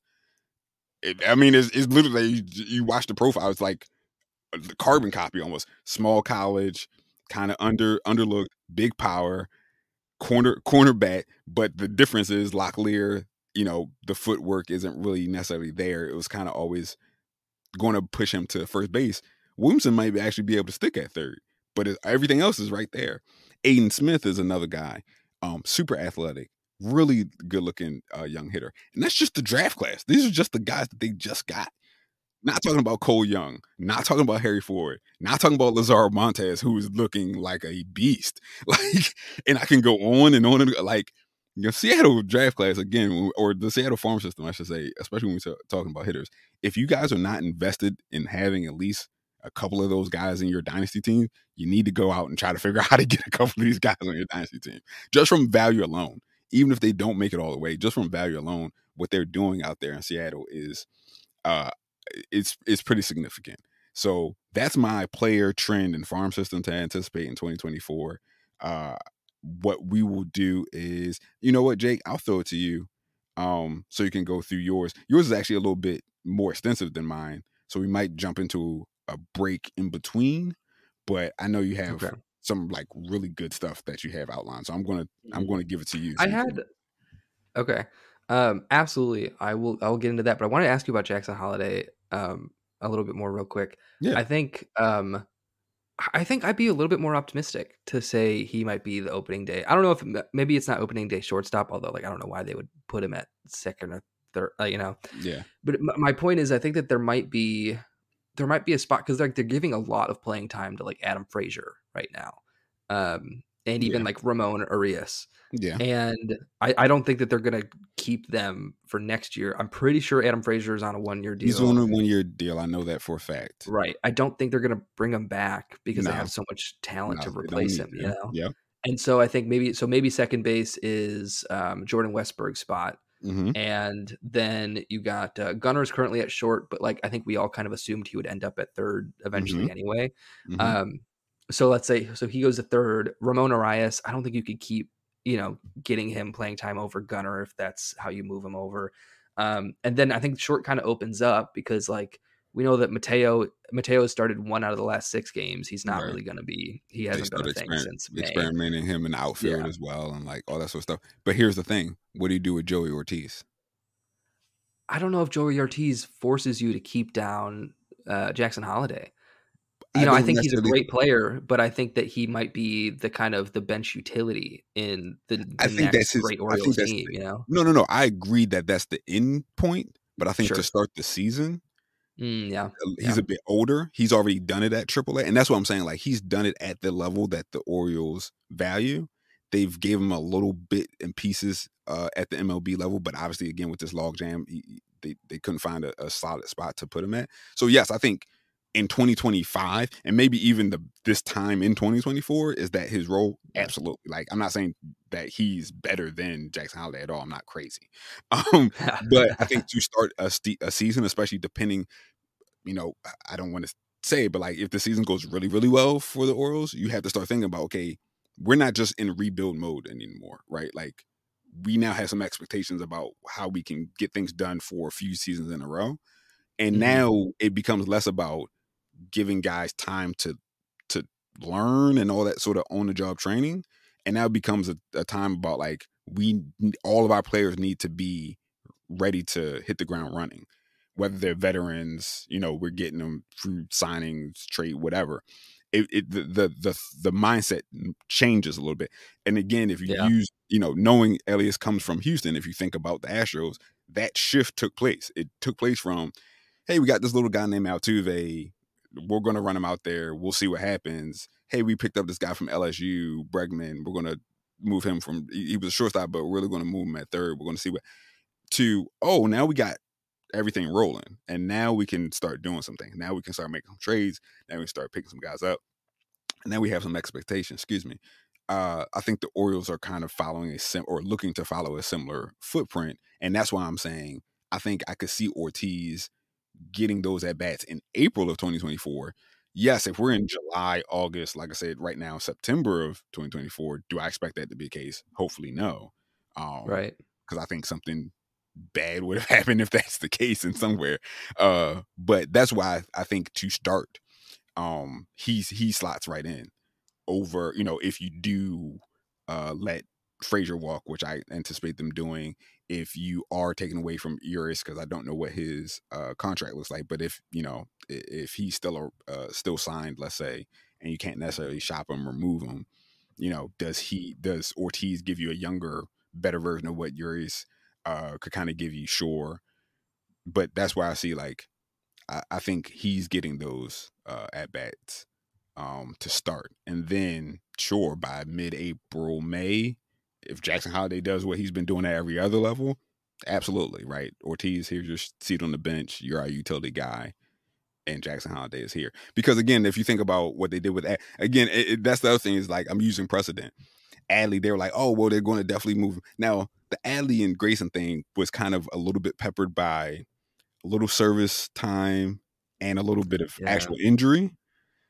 It, I mean, it's, it's literally, you, you watch the profile, it's like the carbon copy almost. Small college, kind of under underlooked, big power, corner cornerback, but the difference is Locklear, you know, the footwork isn't really necessarily there. It was kind of always going to push him to first base. Williamson might actually be able to stick at third, but it, everything else is right there. Aiden Smith is another guy, um, super athletic, really good looking uh, young hitter. And that's just the draft class. These are just the guys that they just got. Not talking about Cole Young, not talking about Harry Ford, not talking about Lazaro Montez, who is looking like a beast. Like, and I can go on and on and like, you know, Seattle draft class again, or the Seattle farm system, I should say, especially when we're talking about hitters. If you guys are not invested in having at least a couple of those guys in your dynasty team, you need to go out and try to figure out how to get a couple of these guys on your dynasty team, just from value alone. Even if they don't make it all the way, just from value alone, what they're doing out there in Seattle is, uh, it's it's pretty significant. So that's my player trend and farm system to anticipate in twenty twenty-four. Uh, what we will do is, you know what, Jake, I'll throw it to you, um, so you can go through yours. Yours is actually a little bit more extensive than mine, so we might jump into a break in between. But I know you have Okay. some like really good stuff that you have outlined, so I'm gonna I'm gonna give it to you. So I you had can- okay, um, absolutely. I will. I will get into that, but I want to ask you about Jackson Holiday um, a little bit more, real quick. yeah, I think um, I think I'd be a little bit more optimistic to say he might be the opening day. I don't know if m- maybe it's not opening day shortstop, although like I don't know why they would put him at second or third. Uh, you know, yeah, but m- my point is, I think that there might be there might be a spot because like they're giving a lot of playing time to like Adam Frazier right now, um, and even yeah, like Ramon Arias. yeah. And I, I don't think that they're gonna keep them for next year. I'm pretty sure Adam Frazier is on a one year deal. He's on a one year deal. I know that for a fact. Right. I don't think they're gonna bring him back because No. they have so much talent No, to they don't replace need him. You to. know. Yeah. And so I think maybe so maybe second base is um, Jordan Westberg's spot. Mm-hmm. And then you got uh, Gunner's currently at short, but like I think we all kind of assumed he would end up at third eventually Mhm. anyway. Mhm. Um, so let's say so he goes to third. Ramon Arias, I don't think you could keep you know getting him playing time over Gunner if that's how you move him over. Um, and then I think short kind of opens up because like we know that Mateo Mateo started one out of the last six games. He's not Right. really going to be. He They hasn't been a started thing exper- since May. experimenting him in the outfield Yeah. as well, and like all that sort of stuff. But here's the thing: what do you do with Joey Ortiz? I don't know if Joey Ortiz forces you to keep down uh, Jackson Holiday. You know, I don't think he's a necessarily- great player, but I think that he might be the kind of the bench utility in the, the I think next that's his. great I Orioles think that's team. the- You know, no, no, no. I agree that that's the end point, but I think Sure. to start the season, mm, yeah, he's Yeah. a bit older. He's already done it at triple A, and that's what I'm saying. Like he's done it at the level that the Orioles value. They've gave him a little bit in pieces uh, at the M L B level, but obviously, again, with this logjam, he, they they couldn't find a, a solid spot to put him at. So yes, I think in twenty twenty-five and maybe even the this time in twenty twenty-four is that his role. Absolutely. Like I'm not saying that he's better than Jackson Holiday at all. I'm not crazy, um, but I think to start a, st- a season, especially depending. You know, I don't want to say, but like if the season goes really, really well for the Orioles, you have to start thinking about, okay, we're not just in rebuild mode anymore, right? Like we now have some expectations about how we can get things done for a few seasons in a row. And Mhm. now it becomes less about giving guys time to to learn and all that sort of on the job training. And now it becomes a, a time about like we all of our players need to be ready to hit the ground running. Whether they're veterans, you know, we're getting them through signings, trade, whatever. It, it the, the the the mindset changes a little bit. And again, if you Yeah. use, you know, knowing Elias comes from Houston, if you think about the Astros, that shift took place. It took place from, hey, we got this little guy named Altuve. We're going to run him out there. We'll see what happens. Hey, we picked up this guy from L S U, Bregman. We're going to move him from, he was a shortstop, but we're really going to move him at third. We're going to see what, to, oh, now we got everything rolling. And now we can start doing something. Now we can start making some trades. Now we can start picking some guys up. And now we have some expectations, excuse me. Uh, I think the Orioles are kind of following a sim or looking to follow a similar footprint. And that's why I'm saying I think I could see Ortiz getting those at-bats in April of twenty twenty-four. Yes, if we're in July, August, like I said, right now, September of twenty twenty-four, do I expect that to be the case? Hopefully no. Um, right. Because I think something bad would have happened if that's the case in somewhere. Uh, but that's why I think to start, um, he's he slots right in over, you know, if you do uh, let Frazier walk, which I anticipate them doing, if you are taken away from Urias, because I don't know what his uh, contract looks like, but if, you know, if he's still uh, still signed, let's say, and you can't necessarily shop him or move him, you know, does he, does Ortiz give you a younger, better version of what Urias uh, could kind of give you? Sure. But that's why I see, like, I, I think he's getting those uh, at-bats um, to start. And then, sure, by mid-April, May, if Jackson Holiday does what he's been doing at every other level, absolutely, right? Ortiz, here's your seat on the bench. You're our utility guy. And Jackson Holiday is here. Because, again, if you think about what they did with – again, it, it, that's the other thing is, like, I'm using precedent. Adley, they were like, oh, well, they're going to definitely move. Now, the Adley and Grayson thing was kind of a little bit peppered by a little service time and a little bit of Yeah. actual injury.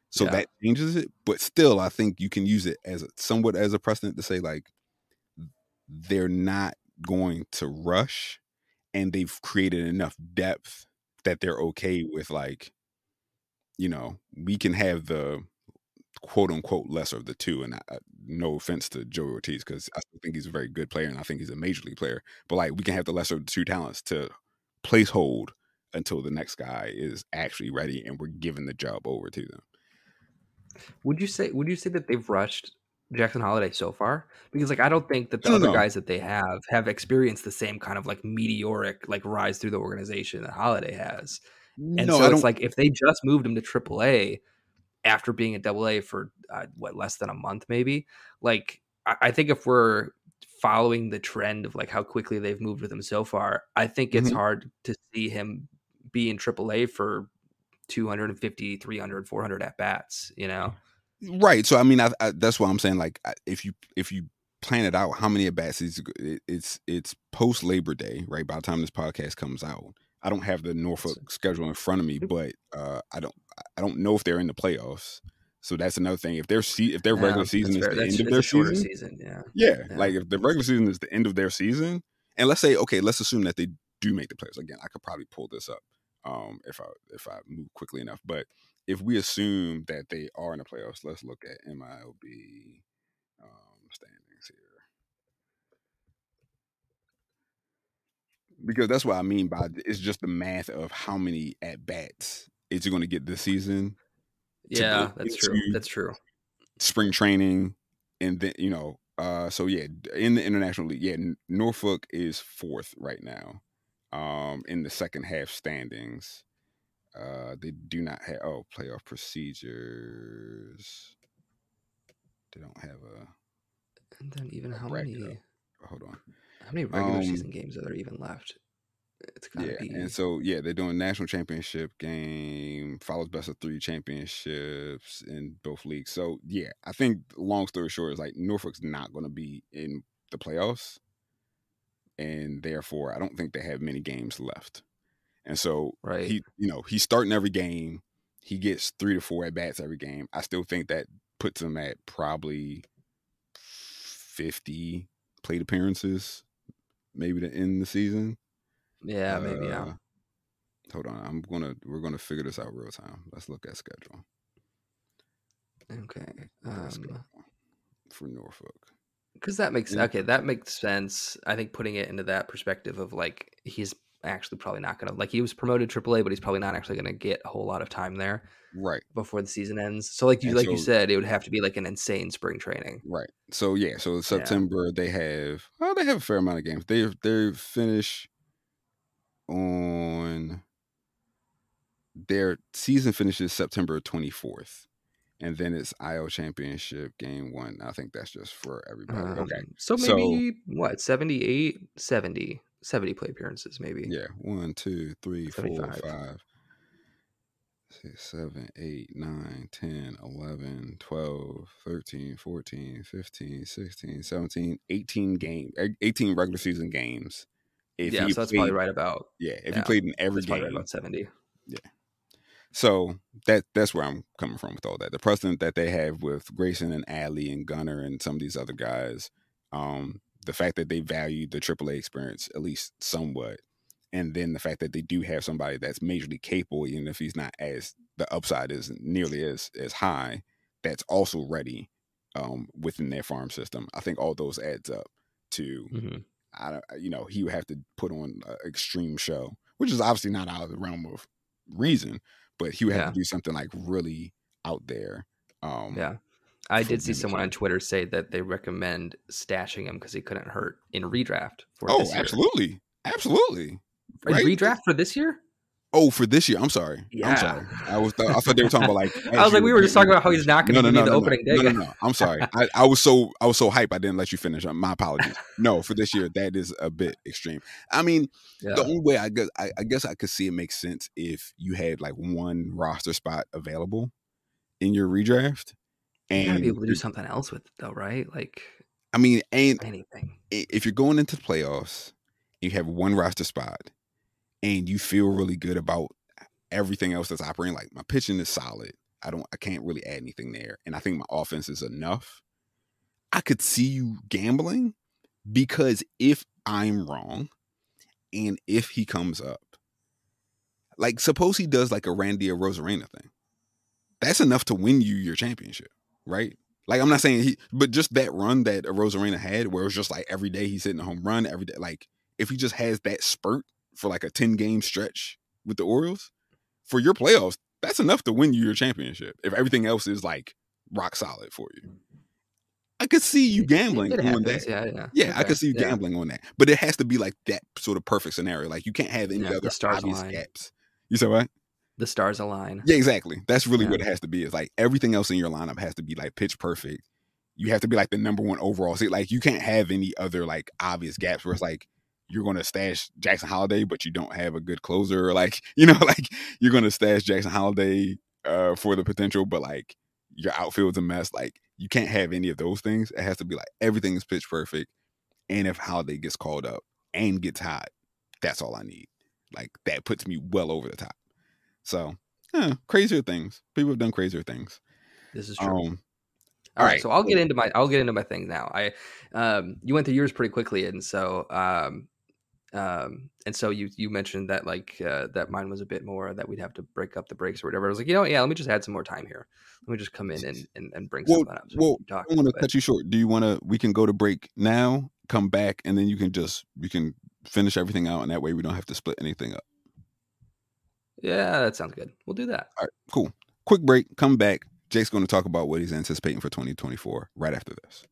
So Yeah. that changes it. But still, I think you can use it as a, somewhat as a precedent to say, like, they're not going to rush, and they've created enough depth that they're okay with, like, you know, we can have the quote unquote lesser of the two. And I, no offense to Joey Ortiz, because I still think he's a very good player and I think he's a major league player. But like, we can have the lesser of the two talents to place hold until the next guy is actually ready and we're giving the job over to them. Would you say would you say that they've rushed Jackson Holiday so far? Because like I don't think that the No, other no. guys that they have have experienced the same kind of like meteoric like rise through the organization that Holiday has. And No, so I it's don't. like if they just moved him to triple A after being at double A for uh, what less than a month maybe, like I, I think if we're following the trend of like how quickly they've moved with him so far, I think it's Mhm. hard to see him be in triple A for two fifty, three hundred, four hundred at bats, you know? Right. So I mean, I, I, that's what I'm saying. Like, I- if you if you plan it out, how many at bats is it, it's it's post Labor Day, right? By the time this podcast comes out, I don't have the Norfolk schedule in front of me, but uh, I don't I don't know if they're in the playoffs. So that's another thing. If their se- if their Yeah, regular that's season is fair. the That's end of it's their a shorter season, season. Yeah. yeah, Yeah. like if the regular season is the end of their season, and let's say, okay, let's assume that they do make the playoffs. Again, I could probably pull this up um, if I if I move quickly enough. But if we assume that they are in the playoffs, let's look at M I L B um, standings here, because that's what I mean by it's just the math of how many at bats is you going to get this season. to Yeah, get that's true. into That's true. Spring training, and then you know, uh, so yeah, in the International League, yeah, N- Norfolk is fourth right now, um, in the second half standings. Uh, they do not have oh playoff procedures. They don't have a, And then even a how bracket many up. Hold on. how many regular Um, season games are there even left? It's gotta Yeah, be and so yeah, they're doing national championship game, follows best of three championships in both leagues. So yeah, I think long story short is like Norfolk's not going to be in the playoffs, and therefore I don't think they have many games left. And so right. he, you know, he's starting every game. He gets three to four at bats every game. I still think that puts him at probably fifty plate appearances, maybe to end the season. Yeah, maybe, yeah. Uh, Hold on, I'm gonna we're gonna figure this out real time. Let's look at schedule. Okay. Look at Um schedule for Norfolk. because that makes Yeah. okay, that makes sense. I think putting it into that perspective of like he's actually probably not gonna like he was promoted triple A, but he's probably not actually gonna get a whole lot of time there Right. before the season ends. So like you And like you so said, it would have to be like an insane spring training. right. So yeah, so September they have well, they have a fair amount of games. They they finish on their season finishes September twenty-fourth. And then it's I O Championship game one. I think that's just for everybody. Um, Okay. so So maybe what, seventy-eight, seventy, seventy play appearances, maybe. yeah, one, two, three, four, seventy-five. five, six, seven, eight, nine, ten, eleven, twelve, thirteen, fourteen, fifteen, sixteen, seventeen, eighteen game, eighteen regular season games. If Yeah, he so that's played, probably right about yeah, if yeah, he played in every that's probably right game, about seventy. yeah. So that that's where I'm coming from with all that. The precedent that they have with Grayson and Adley and Gunnar and some of these other guys, um, the fact that they value the triple A experience at least somewhat, and then the fact that they do have somebody that's majorly capable, even if he's not as the upside isn't nearly as as high, that's also ready um, within their farm system. I think all those adds up to, Mm-hmm. I don't, you know, he would have to put on an extreme show, which is obviously not out of the realm of reason. But he would have Yeah. to do something like really out there. Um, Yeah. I for did see them to someone on change. Twitter say that they recommend stashing him because he couldn't hurt in redraft for Oh, this year. absolutely, absolutely. In Right? redraft for this year? Oh, for this year. I'm sorry. Yeah. I'm sorry. I was. Th- I thought they were talking about like. I was like, we were just talking about how he's not going to No, give no, me no, the no, opening no, day. no, no, no. I'm sorry. I, I was so I was so hype. I didn't let you finish. My apologies. No, for this year, that is a bit extreme. I mean, Yeah. the only way I guess I, I guess I could see it makes sense if you had like one roster spot available in your redraft, You and got to be able to do you're- something else with it, though, right? Like I mean, ain't anything. i- if you're going into the playoffs, you have one roster spot, and you feel really good about everything else that's operating. Like my pitching is solid. I don't, I can't really add anything there. And I think my offense is enough. I could see you gambling because if I'm wrong and if he comes up, like suppose he does like a Randy Arozarena thing, that's enough to win you your championship, right? Like I'm not saying he, but just that run that Arozarena had where it was just like every day he's hitting a home run every day. Like if he just has that spurt for like a ten game stretch with the Orioles for your playoffs, that's enough to win you your championship. If everything else is like rock solid for you. I could see you gambling It on happens, that. yeah, yeah. Yeah, I Okay, could see you yeah. gambling on that. But it has to be like that sort of perfect scenario. Like you can't have any Yeah, the other stars obvious align. gaps. You said what? The stars align. Yeah, exactly. That's really Yeah. what it has to be. Is like everything else in your lineup has to be like pitch perfect. You have to be like the number one overall seed. Like you can't have any other like obvious gaps where it's like you're going to stash Jackson Holiday, but you don't have a good closer. Like, you know, like you're going to stash Jackson Holiday uh, for the potential, but like your outfield's a mess. Like you can't have any of those things. It has to be like everything is pitch perfect. And if Holiday gets called up and gets hot, that's all I need. Like that puts me well over the top. So, yeah, crazier things. People have done crazier things. This is true. Um, all right, right. so I'll get into my I'll get into my thing now. I um you went through yours pretty quickly, and so um um and so you you mentioned that like uh, that mine was a bit more that we'd have to break up the breaks or whatever. I was like, you know, yeah, let me just add some more time here. Let me just come in and and, and bring Well, something up. So well, we can talk I don't want to about cut you short. Do you want to? We can go to break now, come back, and then you can just you can finish everything out, and that way we don't have to split anything up. it. Yeah, that sounds good. We'll do that. All right, cool. Quick break. Come back. Jake's going to talk about what he's anticipating for twenty twenty-four right after this.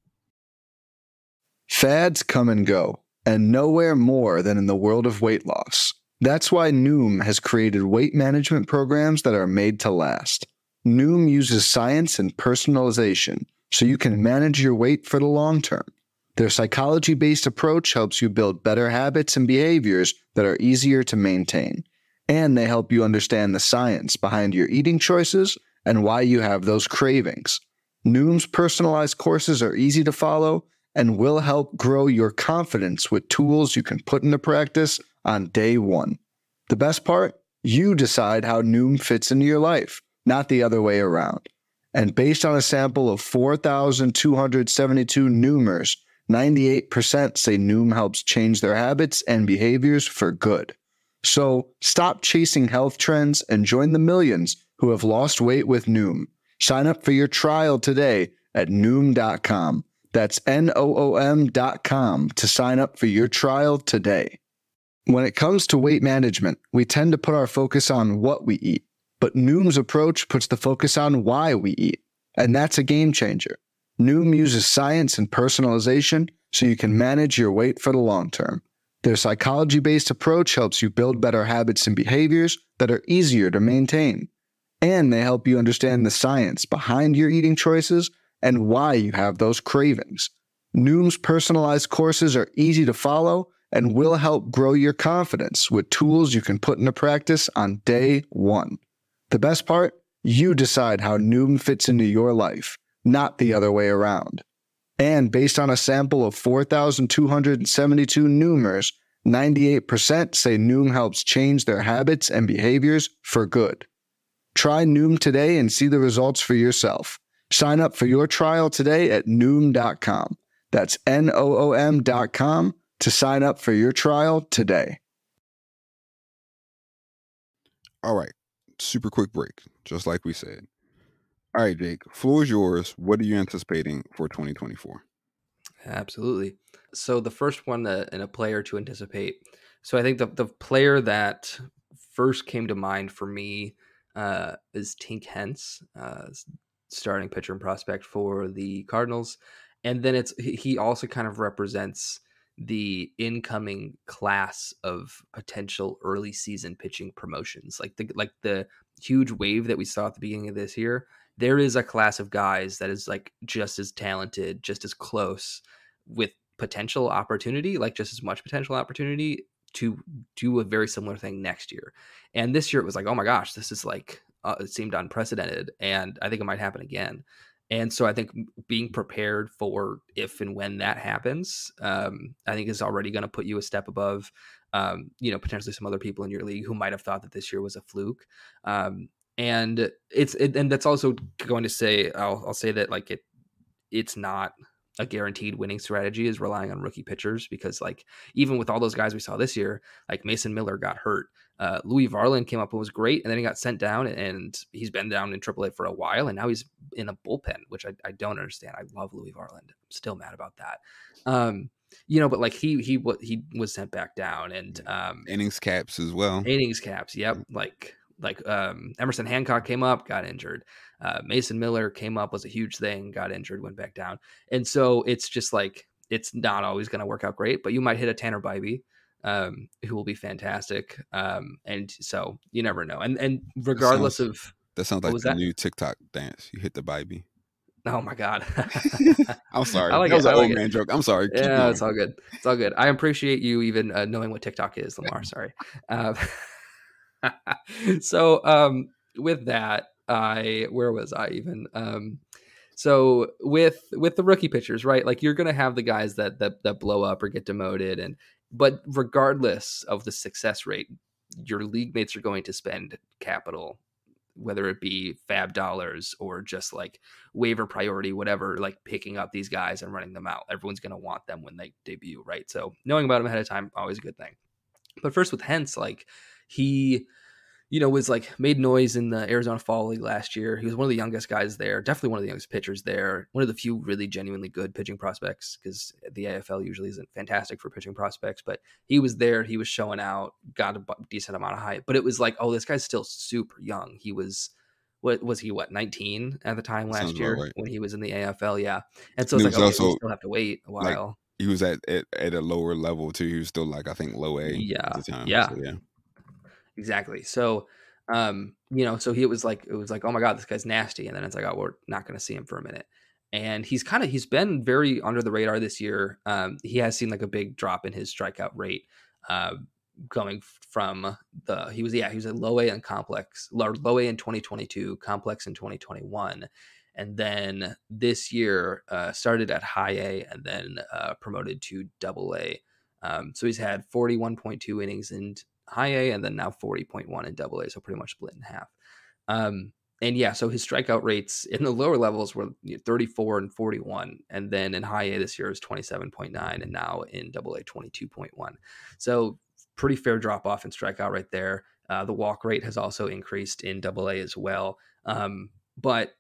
Fads come and go, and nowhere more than in the world of weight loss. That's why Noom has created weight management programs that are made to last. Noom uses science and personalization so you can manage your weight for the long term. Their psychology-based approach helps you build better habits and behaviors that are easier to maintain. And they help you understand the science behind your eating choices and why you have those cravings. Noom's personalized courses are easy to follow and will help grow your confidence with tools you can put into practice on day one. The best part? You decide how Noom fits into your life, not the other way around. And based on a sample of four thousand two hundred seventy-two Noomers, ninety-eight percent say Noom helps change their habits and behaviors for good. So stop chasing health trends and join the millions who have lost weight with Noom. Sign up for your trial today at Noom dot com. That's N O O M dot com to sign up for your trial today. When it comes to weight management, we tend to put our focus on what we eat, but Noom's approach puts the focus on why we eat, and that's a game changer. Noom uses science and personalization so you can manage your weight for the long term. Their psychology-based approach helps you build better habits and behaviors that are easier to maintain. And they help you understand the science behind your eating choices and why you have those cravings. Noom's personalized courses are easy to follow and will help grow your confidence with tools you can put into practice on day one. The best part? You decide how Noom fits into your life, not the other way around. And based on a sample of four thousand two hundred seventy-two Noomers, ninety-eight percent say Noom helps change their habits and behaviors for good. Try Noom today and see the results for yourself. Sign up for your trial today at Noom dot com. That's N O O M dot com to sign up for your trial today. All right. Super quick break, just like we said. All right, Jake, floor is yours. What are you anticipating for twenty twenty-four? Absolutely. So the first one uh, and a player to anticipate. So I think the, the player that first came to mind for me uh, is Tink Hence, uh, starting pitcher and prospect for the Cardinals. And then it's he also kind of represents the incoming class of potential early season pitching promotions, like the like the huge wave that we saw at the beginning of this year. There is a class of guys that is like just as talented, just as close, with potential opportunity, like just as much potential opportunity to do a very similar thing next year. And this year it was like, oh my gosh, this is like, uh, it seemed unprecedented. And I think it might happen again. And so I think being prepared for if and when that happens, um, I think is already going to put you a step above, um, you know, potentially some other people in your league who might have thought that this year was a fluke. Um, and it's it, and that's also going to say I'll I'll say that like it it's not a guaranteed winning strategy is relying on rookie pitchers, because like even with all those guys we saw this year, like Mason Miller got hurt. Uh, Louis Varland came up and was great, and then he got sent down, and he's been down in triple A for a while, and now he's in a bullpen, which I, I don't understand. I love Louis Varland. I'm still mad about that. Um, you know, but like he he he was sent back down, and um, innings caps as well. Innings caps, yep. Like like um, Emerson Hancock came up, got injured. Uh, Mason Miller came up, was a huge thing, got injured, went back down. And so it's just like, it's not always going to work out great, but you might hit a Tanner Bybee, um, who will be fantastic. Um, and so you never know. And and regardless that sounds, of... That sounds like the that? new TikTok dance. You hit the Bybee. Oh my God. I'm sorry. I like that it. was an like old it. man joke. I'm sorry. Keep Yeah, going. it's all good. It's all good. I appreciate you even uh, knowing what TikTok is, Lamar. Sorry. Uh, so um, with that, I where was I even? Um, so with with the rookie pitchers, right? Like you're gonna have the guys that that that blow up or get demoted, and but regardless of the success rate, your league mates are going to spend capital, whether it be fab dollars or just like waiver priority, whatever, like picking up these guys and running them out. Everyone's gonna want them when they debut, right? So knowing about them ahead of time, always a good thing. But first with Hentz, like he, you know, was like made noise in the Arizona Fall League last year. He was one of the youngest guys there, definitely one of the youngest pitchers there, one of the few really genuinely good pitching prospects, because the A F L usually isn't fantastic for pitching prospects, but he was there, he was showing out, got a decent amount of hype, but it was like, oh, this guy's still super young. He was, what was he, what, nineteen at the time last Sounds year right. when he was in the A F L? Yeah. And so And it's he like, was okay, we also, still have to wait a like, while. he was at, at at a lower level too. He was still like, I think, low A Yeah. at the time. Yeah. So, yeah. Exactly. So, um, you know, so he was like, it was like, oh my God, this guy's nasty. And then it's like, oh, we're not going to see him for a minute. And he's kind of, he's been very under the radar this year. Um, he has seen like a big drop in his strikeout rate, uh, going from the, he was, yeah, he was at low A and complex, low, low A in twenty twenty-two, complex in twenty twenty-one. And then this year, uh, started at high A and then, uh, promoted to double A. Um, so he's had forty-one point two innings in high A and then now forty point one in double A. So pretty much split in half. Um, and yeah, so his strikeout rates in the lower levels were thirty-four and forty-one. And then in high A this year is twenty-seven point nine. And now in double A, twenty-two point one. So pretty fair drop off in strikeout right there. Uh, the walk rate has also increased in double A as well. Um, but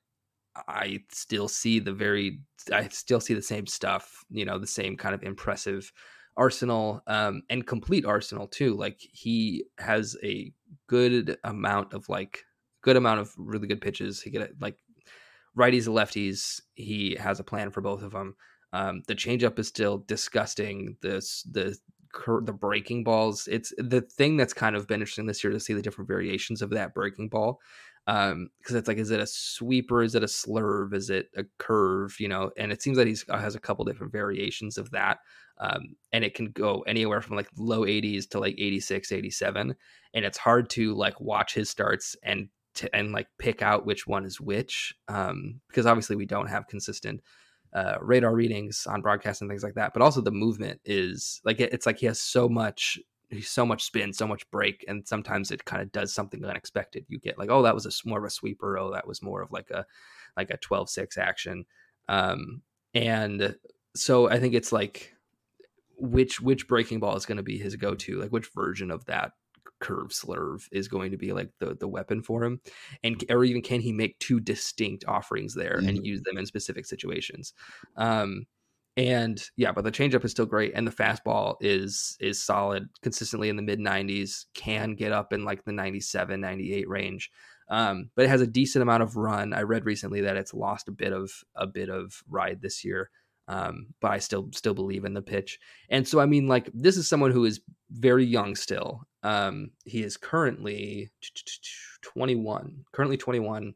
I still see the very, I still see the same stuff, you know, the same kind of impressive arsenal, um, and complete arsenal too. Like he has a good amount of like good amount of really good pitches. He get like righties and lefties. He has a plan for both of them. Um, the changeup is still disgusting. This the the breaking balls. It's the thing that's kind of been interesting this year to see the different variations of that breaking ball. Um, because it's like, is it a sweeper? Is it a slurve? Is it a curve? You know, and it seems that he's has a couple different variations of that. Um, and it can go anywhere from like low eighties to like eighty-six, eighty-seven. And it's hard to like watch his starts and to, and like pick out which one is which. Um, because obviously we don't have consistent uh, radar readings on broadcast and things like that. But also the movement is like, it, it's like he has so much, so much spin, so much break. And sometimes it kind of does something unexpected. You get like, oh, that was a more of a sweeper. Oh, that was more of like a, like a twelve six action. Um, and so I think it's like, which which breaking ball is going to be his go-to, like which version of that curve slurve is going to be like the the weapon for him, and or even can he make two distinct offerings there mm-hmm. and use them in specific situations. Um and yeah, but the changeup is still great, and the fastball is is solid, consistently in the mid nineties, can get up in like the ninety-seven, ninety-eight range. Um but it has a decent amount of run. I read recently that it's lost a bit of a bit of ride this year. Um, but I still still believe in the pitch. And so, I mean, like, this is someone who is very young still. Um, he is currently twenty-one, currently twenty-one,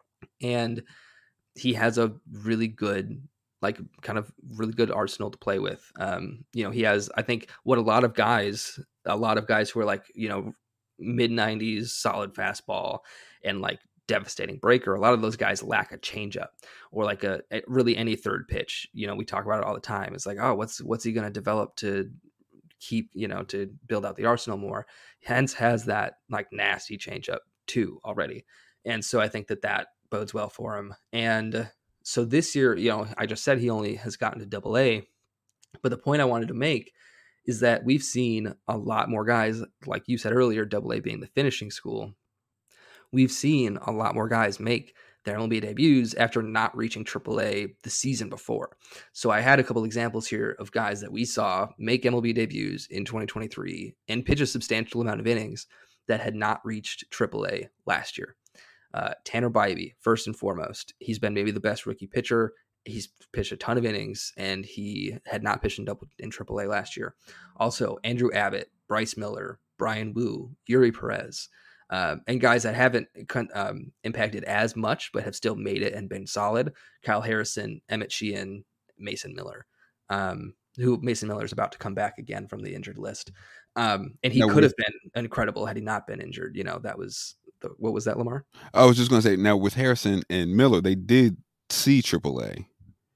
and he has a really good, like, kind of really good arsenal to play with. Um, you know, he has, I think, what a lot of guys, a lot of guys who are like, you know, mid nineties, solid fastball, and like devastating breaker. A lot of those guys lack a changeup or like a, a really any third pitch. You know, we talk about it all the time. It's like, oh, what's what's he going to develop to keep, you know, to build out the arsenal more? Hence has that like nasty changeup too already. And so I think that that bodes well for him. And so this year, you know, I just said he only has gotten to double A, but the point I wanted to make is that we've seen a lot more guys, like you said earlier, double A being the finishing school. We've seen a lot more guys make their M L B debuts after not reaching triple A the season before. So I had a couple examples here of guys that we saw make M L B debuts in twenty twenty-three and pitch a substantial amount of innings that had not reached triple A last year. Uh, Tanner Bybee, first and foremost, he's been maybe the best rookie pitcher. He's pitched a ton of innings, and he had not pitched in double in triple A last year. Also, Andrew Abbott, Bryce Miller, Brian Wu, Yuri Perez, um, and guys that haven't um, impacted as much, but have still made it and been solid. Kyle Harrison, Emmett Sheehan, Mason Miller, um, who Mason Miller is about to come back again from the injured list. Um, and he Now, could with- have been incredible had he not been injured. You know, that was, the, what was that, Lamar? I was just going to say, now with Harrison and Miller, they did see triple A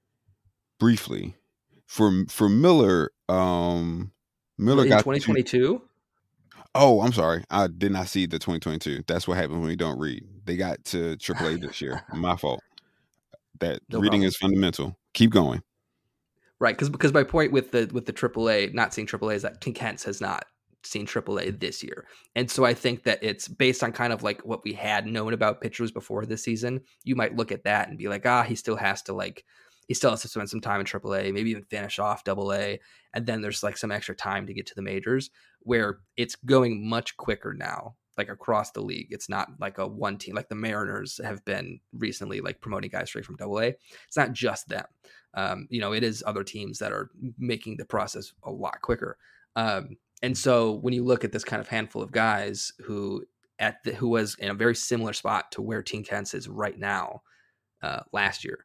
briefly. For for Miller, um, Miller In got twenty twenty-two? Oh, I'm sorry. I did not see the twenty twenty-two. That's what happens when you don't read. They got to triple A this year. My fault. That No reading problem. is fundamental. Keep going. Right, because because my point with the with the triple A not seeing triple A is that Tink Hence has not seen triple A this year, and so I think that it's based on kind of like what we had known about pitchers before this season. You might look at that and be like, ah, he still has to like he still has to spend some time in triple A, maybe even finish off double A, and then there's like some extra time to get to the majors, where it's going much quicker now, like across the league. It's not like a one team, like the Mariners have been recently like promoting guys straight from double A. It's not just them. Um, you know, it is other teams that are making the process a lot quicker. Um, and so when you look at this kind of handful of guys who at the, who was in a very similar spot to where Tink Hence is right now uh, last year.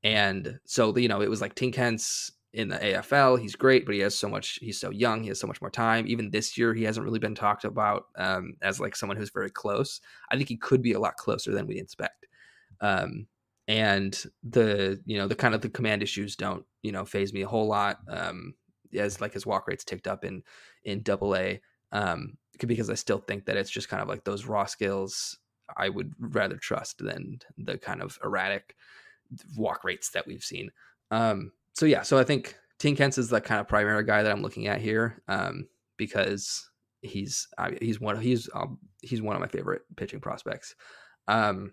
And so, you know, it was like Tink Hence in the A F L, he's great, but he has so much, he's so young, he has so much more time. Even this year, he hasn't really been talked about um, as like someone who's very close. I think he could be a lot closer than we expect. Um, and the, you know, the kind of the command issues don't, you know, phase me a whole lot um, as like his walk rates ticked up in, in double A um, because I still think that it's just kind of like those raw skills I would rather trust than the kind of erratic walk rates that we've seen. Um, so yeah, so I think Tink Hence is the kind of primary guy that I'm looking at here um, because he's uh, he's one he's um, he's one of my favorite pitching prospects, um,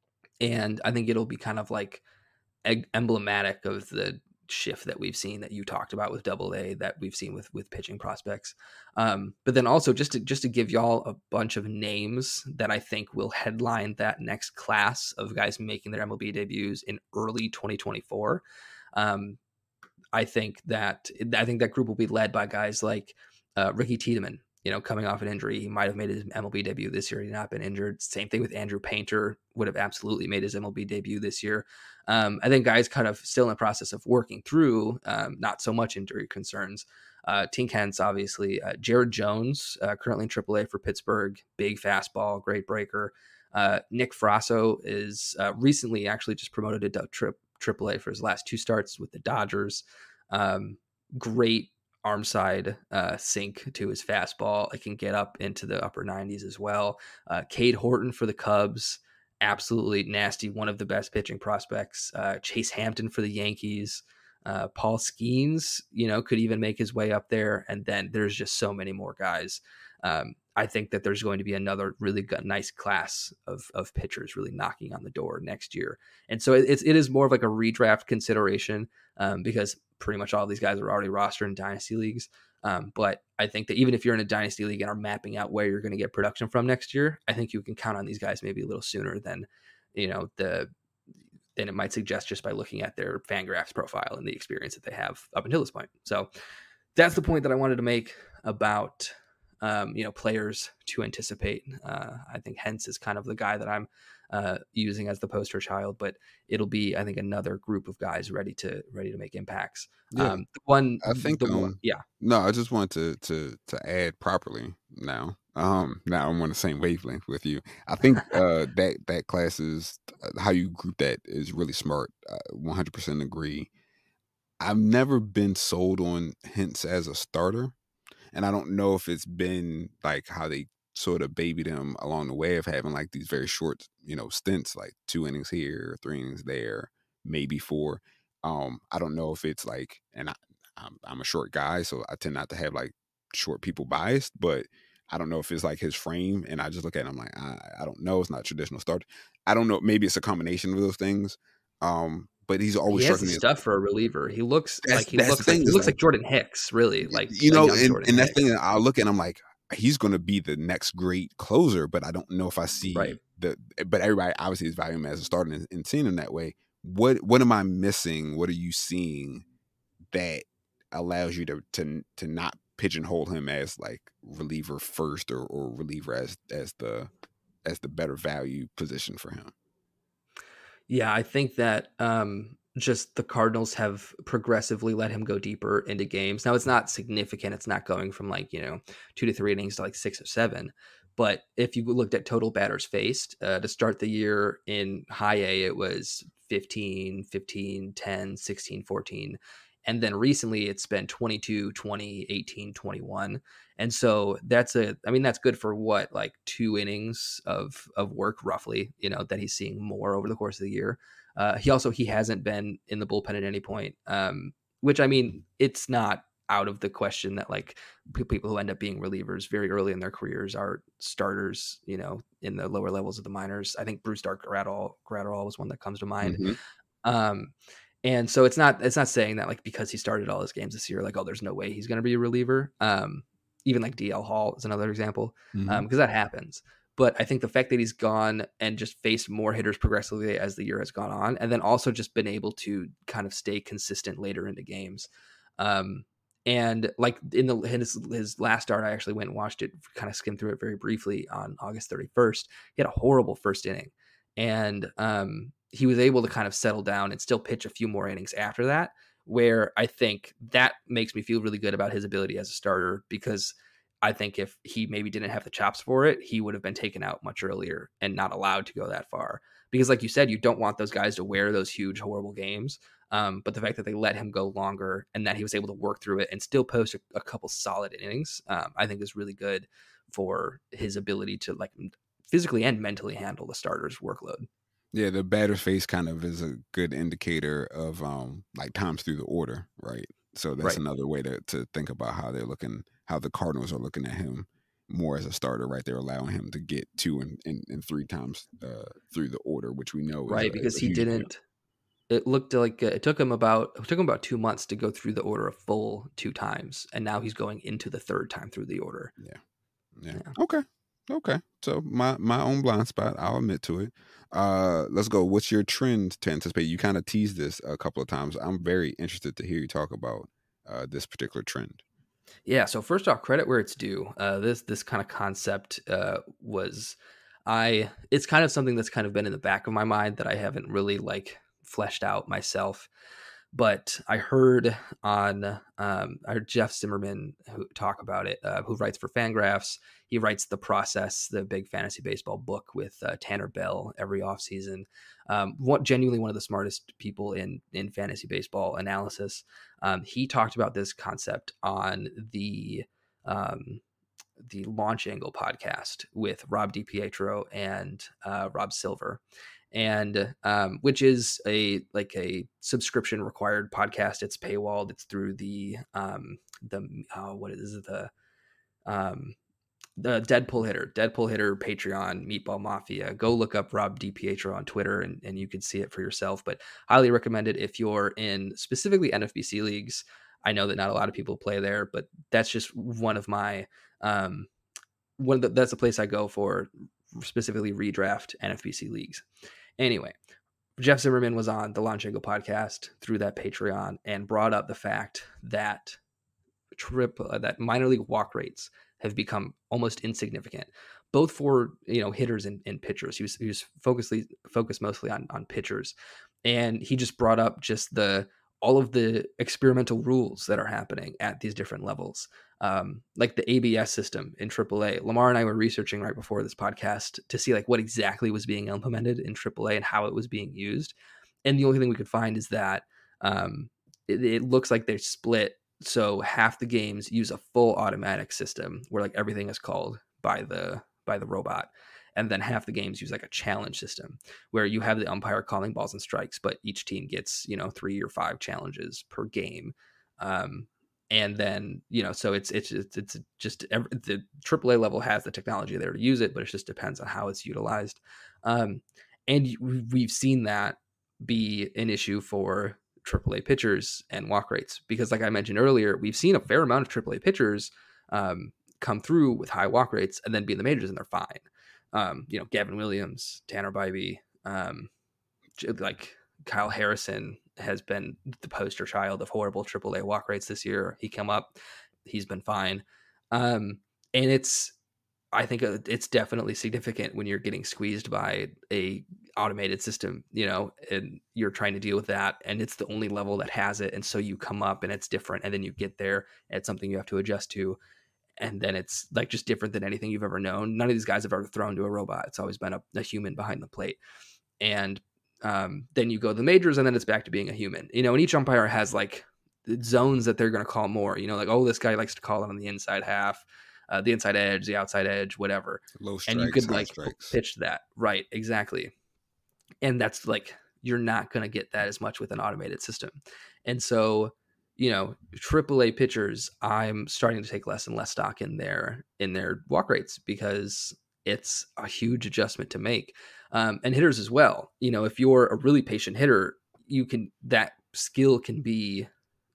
and I think it'll be kind of like eg- emblematic of the shift that we've seen that you talked about with Double A that we've seen with with pitching prospects. Um, but then also just to just to give y'all a bunch of names that I think will headline that next class of guys making their M L B debuts in early twenty twenty-four. Um, I think that I think that group will be led by guys like uh, Ricky Tiedemann. You know, coming off an injury, he might have made his M L B debut this year. He'd not been injured. Same thing with Andrew Painter, would have absolutely made his M L B debut this year. Um, I think guys kind of still in the process of working through, um, not so much injury concerns. Uh, Tink Hence, obviously. Uh, Jared Jones, uh, currently in triple A for Pittsburgh. Big fastball, great breaker. Uh, Nick Frasso is uh, recently actually just promoted to tri- triple A for his last two starts with the Dodgers. Um, great arm side uh, sink to his fastball. It can get up into the upper nineties as well. Uh, Cade Horton for the Cubs, absolutely nasty, one of the best pitching prospects. Uh, Chase Hampton for the Yankees. Uh, Paul Skeens, you know, could even make his way up there. And then there's just so many more guys. Um, I think that there's going to be another really good, nice class of of pitchers really knocking on the door next year. And so it, it's, it is more of like a redraft consideration um, because pretty much all of these guys are already rostered in dynasty leagues. Um, but I think that even if you're in a dynasty league and are mapping out where you're going to get production from next year, I think you can count on these guys maybe a little sooner than, you know, the, than it might suggest just by looking at their Fangraphs profile and the experience that they have up until this point. So that's the point that I wanted to make about, um, you know, players to anticipate. Uh, I think Hence is kind of the guy that I'm uh, using as the poster child, but it'll be, I think, another group of guys ready to ready to make impacts. Yeah. Um, the one, I think, the um, one, yeah. No, I just want to to to add properly now. Um, now I'm on the same wavelength with you. I think uh, that that class is uh, how you group that is really smart. I one hundred percent agree. I've never been sold on Hence as a starter, and I don't know if it's been like how they sort of babied him along the way of having like these very short, you know, stints, like two innings here, three innings there, maybe four. Um, I don't know if it's like, and I, I'm, I'm a short guy, so I tend not to have like short people biased, but I don't know if it's like his frame, and I just look at him like, I, I don't know. It's not traditional start. I don't know. Maybe it's a combination of those things. Um, but he's always he has the struck me stuff for a reliever. He looks That's- like he that's the looks like thing he is, looks like- like Jordan Hicks, really. Like you a know, young and, Jordan and that's Hicks. the thing. I'll look at him like he's going to be the next great closer, but I don't know if I see Right. the. But everybody obviously is valuing him as a starter and, and seeing him that way. What What am I missing? What are you seeing that allows you to to to not pigeonhole him as like reliever first or, or reliever as as the as the better value position for him? Yeah, I think that um, just the Cardinals have progressively let him go deeper into games. Now, it's not significant. It's not going from like, you know, two to three innings to like six or seven. But if you looked at total batters faced uh, to start the year in high A, it was fifteen, fifteen, ten, sixteen, fourteen. And then recently it's been twenty-two, twenty, eighteen, twenty-one. And so that's a, I mean, that's good for what, like two innings of, of work roughly, you know, that he's seeing more over the course of the year. Uh, he also, he hasn't been in the bullpen at any point, um, which I mean, it's not out of the question that like p- people who end up being relievers very early in their careers are starters, you know, in the lower levels of the minors. I think Bruce Dark Gratterall, Gratterall was one that comes to mind. Mm-hmm. Um, and so it's not, it's not saying that like, because he started all his games this year, like, oh, there's no way he's going to be a reliever. Um, even like D L Hall is another example, Mm-hmm. um, because that happens. But I think the fact that he's gone and just faced more hitters progressively as the year has gone on, and then also just been able to kind of stay consistent later into games. Um, and like in the his, his last start, I actually went and watched it, kind of skimmed through it very briefly on August thirty-first. He had a horrible first inning, and um, he was able to kind of settle down and still pitch a few more innings after that, where I think that makes me feel really good about his ability as a starter, because I think if he maybe didn't have the chops for it, he would have been taken out much earlier and not allowed to go that far. Because like you said, you don't want those guys to wear those huge, horrible games. Um, but the fact that they let him go longer and that he was able to work through it and still post a, a couple solid innings, um, I think is really good for his ability to like physically and mentally handle the starter's workload. Yeah, the batter's face kind of is a good indicator of um like times through the order, right? So that's Right. another way to to think about how they're looking, how the Cardinals are looking at him more as a starter, right? They're allowing him to get two and, and, and three times uh, through the order, which we know is Right, a- because is a he huge deal. didn't. It looked like uh, it took him about it took him about two months to go through the order a full two times, and now he's going into the third time through the order. Yeah. Yeah. Yeah. Okay. Okay. So my my own blind spot, I'll admit to it. Uh, let's go. What's your trend to anticipate? You kind of teased this a couple of times. I'm very interested to hear you talk about uh, this particular trend. Yeah. So first off, credit where it's due. Uh, this this kind of concept uh, was, I. It's kind of something that's kind of been in the back of my mind that I haven't really like fleshed out myself. But I heard on um, I heard Jeff Zimmerman who talk about it, uh, who writes for Fangraphs. He writes The Process, the big fantasy baseball book with uh, Tanner Bell every offseason. Um, what genuinely one of the smartest people in in fantasy baseball analysis. Um, he talked about this concept on the um, the Launch Angle podcast with Rob DiPietro and uh, Rob Silver. And um, which is a like a subscription required podcast. It's paywalled. It's through the um, the uh, what is it the um, the Deadpool Hitter, Deadpool Hitter Patreon, Meatball Mafia. Go look up Rob DiPietro on Twitter and, and you can see it for yourself. But highly recommend it if you're in specifically N F B C leagues. I know that not a lot of people play there, but that's just one of my um, one of the, that's a place I go for specifically redraft N F B C leagues. Anyway, Jeff Zimmerman was on the Launch Angle podcast through that Patreon and brought up the fact that trip uh, that minor league walk rates have become almost insignificant, both for you know hitters and, and pitchers. He was he was focused focused mostly on on pitchers, and he just brought up just the all of the experimental rules that are happening at these different levels. Um, like the A B S system in triple A. Lamar and I were researching right before this podcast to see like what exactly was being implemented in triple A and how it was being used. And the only thing we could find is that um, it, it looks like they're split. So half the games use a full automatic system where like everything is called by the by the robot. And then half the games use like a challenge system where you have the umpire calling balls and strikes, but each team gets, you know, three or five challenges per game. Um, and then, you know, so it's, it's, it's, it's just every, the triple A level has the technology there to use it, but it just depends on how it's utilized. Um, and we've seen that be an issue for triple A pitchers and walk rates, because like I mentioned earlier, we've seen a fair amount of triple A pitchers um, come through with high walk rates and then be in the majors and they're fine. Um, you know, Gavin Williams, Tanner Bybee, um, like Kyle Harrison has been the poster child of horrible triple A walk rates this year. He came up, he's been fine. Um, and it's, I think it's definitely significant when you're getting squeezed by a automated system, you know, and you're trying to deal with that. And it's the only level that has it. And so you come up and it's different. And then you get there and it's something you have to adjust to. And then it's like just different than anything you've ever known. None of these guys have ever thrown to a robot. It's always been a, a human behind the plate. And um, then you go to the majors and then it's back to being a human, you know, and each umpire has like zones that they're going to call more, you know, like, oh, this guy likes to call it on the inside half, uh, the inside edge, the outside edge, whatever. Low strikes, and you could like strikes. pitch that. Right. Exactly. And that's like, you're not going to get that as much with an automated system. And so, you know, triple A pitchers, I'm starting to take less and less stock in their in their walk rates because it's a huge adjustment to make. Um, and hitters as well. You know, if you're a really patient hitter, you can that skill can be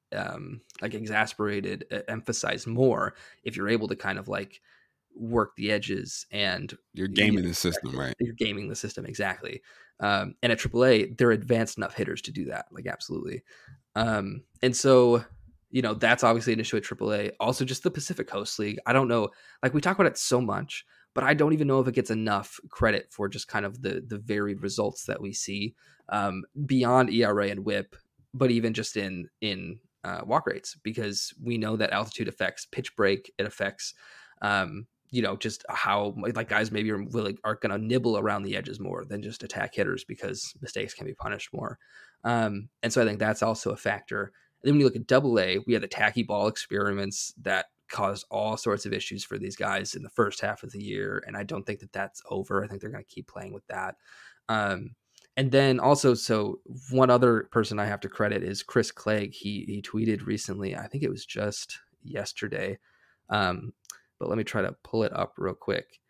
um, like exasperated, uh, emphasized more if you're able to kind of like work the edges and you're gaming you know, the system, right? You're gaming the system exactly. Um, and at triple A, they're advanced enough hitters to do that. Like absolutely. Um, and so, you know, that's obviously an issue at triple A. Also, just the Pacific Coast League. I don't know, like we talk about it so much, but I don't even know if it gets enough credit for just kind of the the varied results that we see um, beyond E R A and whip, but even just in in uh, walk rates, because we know that altitude affects pitch break. It affects, um, you know, just how like guys maybe are willing are going to nibble around the edges more than just attack hitters because mistakes can be punished more. Um, and so I think that's also a factor. And then when you look at double A, we had the tacky ball experiments that caused all sorts of issues for these guys in the first half of the year. And I don't think that that's over. I think they're going to keep playing with that. Um, and then also, so one other person I have to credit is Chris Clegg. He, he tweeted recently, I think it was just yesterday. Um, but let me try to pull it up real quick.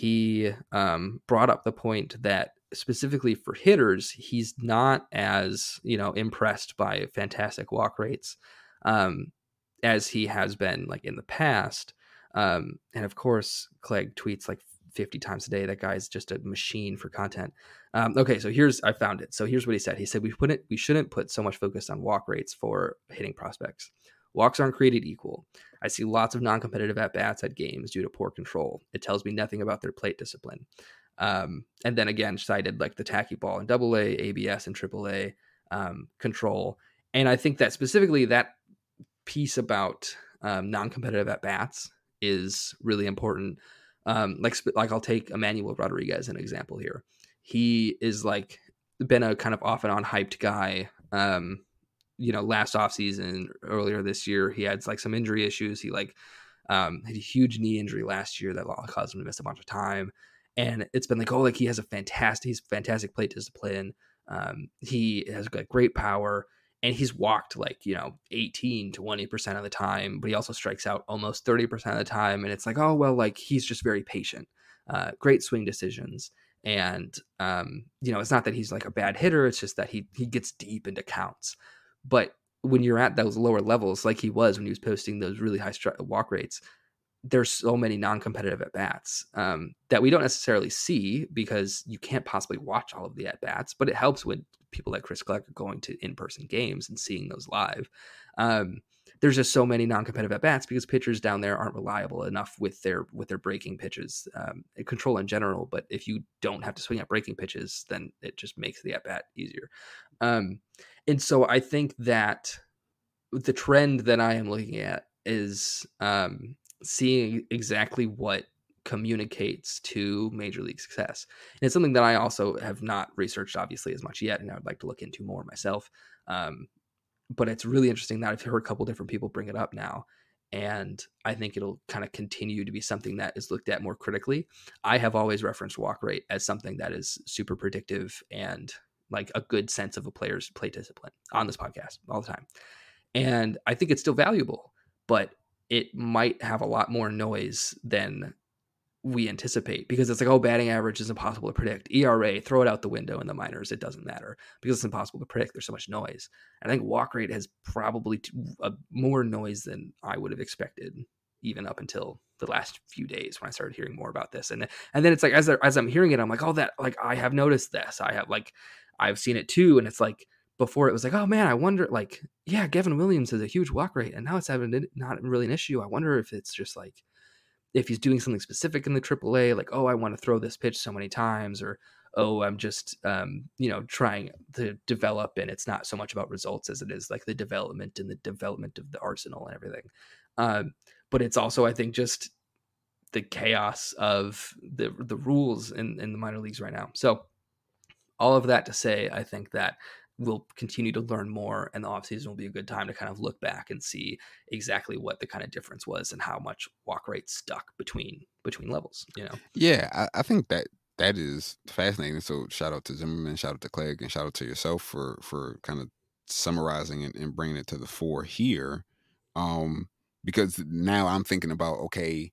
He um, brought up the point that specifically for hitters, he's not as, you know, impressed by fantastic walk rates um, as he has been like in the past. Um, and of course, Clegg tweets like fifty times a day. That guy's just a machine for content. Um, okay, so here's, I found it. So here's what he said. He said, we put it, we shouldn't put so much focus on walk rates for hitting prospects. Walks aren't created equal. I see lots of non-competitive at-bats at games due to poor control. It tells me nothing about their plate discipline. Um, and then again, cited like the tacky ball in double A, A B S, and triple A um, control. And I think that specifically that piece about um, non-competitive at-bats is really important. Um, like, like I'll take Emmanuel Rodriguez as an example here. He is like been a kind of off and on hyped guy. Um, you know, last offseason, earlier this year, he had like some injury issues. He like um, had a huge knee injury last year that caused him to miss a bunch of time. And it's been like, oh, like he has a fantastic, he's fantastic plate discipline. Um, he has got great power, and he's walked like, you know, eighteen to twenty percent of the time, but he also strikes out almost thirty percent of the time. And it's like, oh, well, like he's just very patient, uh, great swing decisions. And, um, you know, it's not that he's like a bad hitter. It's just that he, he gets deep into counts. But when you're at those lower levels, like he was when he was posting those really high stri- walk rates, there's so many non-competitive at-bats um, that we don't necessarily see because you can't possibly watch all of the at-bats, but it helps when people like Chris Clegg are going to in-person games and seeing those live. Um, there's just so many non-competitive at-bats because pitchers down there aren't reliable enough with their with their breaking pitches, um, and control in general. But if you don't have to swing at breaking pitches, then it just makes the at-bat easier. Um, and so I think that the trend that I am looking at is um, seeing exactly what communicates to major league success. And it's something that I also have not researched obviously as much yet, and I would like to look into more myself. Um, but it's really interesting that I've heard a couple different people bring it up now. And I think it'll kind of continue to be something that is looked at more critically. I have always referenced walk rate as something that is super predictive and like a good sense of a player's play discipline on this podcast all the time. And I think it's still valuable, but it might have a lot more noise than we anticipate, because it's like, oh, batting average is impossible to predict. E R A, throw it out the window in the minors. It doesn't matter because it's impossible to predict. There's so much noise. And I think walk rate has probably t- a, more noise than I would have expected, even up until the last few days when I started hearing more about this. And, and then it's like, as, as I'm hearing it, I'm like, oh, that, like, I have noticed this. I have like, I've seen it too. And it's like, before it was like, oh man, I wonder, like, yeah, Gavin Williams has a huge walk rate, and now it's having not really an issue. I wonder if it's just like, if he's doing something specific in the triple A, like, oh, I want to throw this pitch so many times, or, oh, I'm just, um, you know, trying to develop, and it's not so much about results as it is like the development and the development of the arsenal and everything. Um, but it's also, I think, just the chaos of the the rules in, in the minor leagues right now. So all of that to say, I think that we'll continue to learn more, and the offseason will be a good time to kind of look back and see exactly what the kind of difference was and how much walk rate stuck between between levels, you know? Yeah, I, I think that that is fascinating. So shout out to Zimmerman, shout out to Clegg, and shout out to yourself for for kind of summarizing and, and bringing it to the fore here. Um, because now I'm thinking about, okay,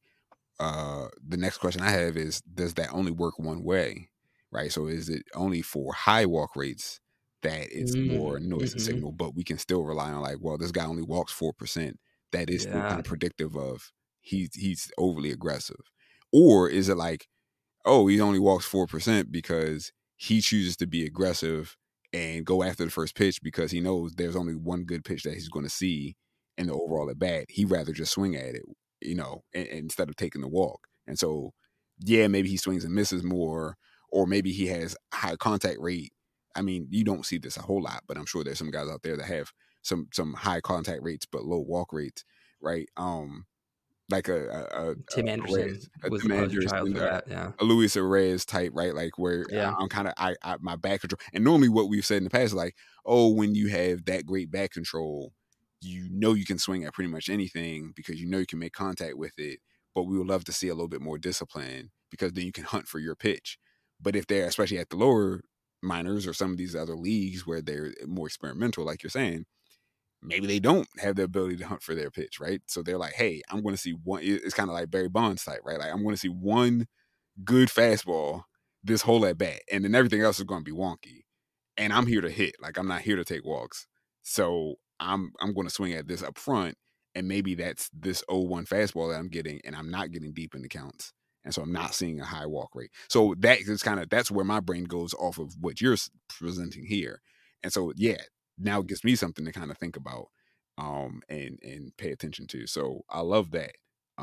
uh, the next question I have is, does that only work one way, right? So is it only for high walk rates that it's Mm, more noise and mhm. signal, but we can still rely on, like, well, this guy only walks four percent. That is still kind Yeah. of predictive of he's he's overly aggressive. Or is it like, oh, he only walks four percent because he chooses to be aggressive and go after the first pitch because he knows there's only one good pitch that he's going to see in the overall at bat. He'd rather just swing at it, you know, and, and instead of taking the walk. And so, yeah, maybe he swings and misses more, or maybe he has high contact rate. I mean, you don't see this a whole lot, but I'm sure there's some guys out there that have some some high contact rates but low walk rates, right? Um, like a a, a, Tim a Anderson Perez, a was Tim the poster child Anderson, for a, that. Yeah. a Luis Arraez type, right? Like where Yeah. I'm kind of I, I my back control. And normally what we've said in the past is like, oh, when you have that great back control, you know you can swing at pretty much anything because you know you can make contact with it. But we would love to see a little bit more discipline because then you can hunt for your pitch. But if they're, especially at the lower minors or some of these other leagues where they're more experimental, like you're saying, maybe they don't have the ability to hunt for their pitch, right? So they're like, hey, I'm going to see one. It's kind of like Barry Bonds type, right? Like, I'm going to see one good fastball this whole at bat, and then everything else is going to be wonky. And I'm here to hit. Like, I'm not here to take walks. So I'm I'm going to swing at this up front, and maybe that's this oh one fastball that I'm getting, and I'm not getting deep in the counts. And so I'm not seeing a high walk rate. So that is kind of, that's where my brain goes off of what you're presenting here. And so, yeah, now it gives me something to kind of think about um, and and pay attention to. So I love that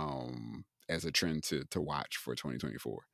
um, as a trend to to watch for twenty twenty-four.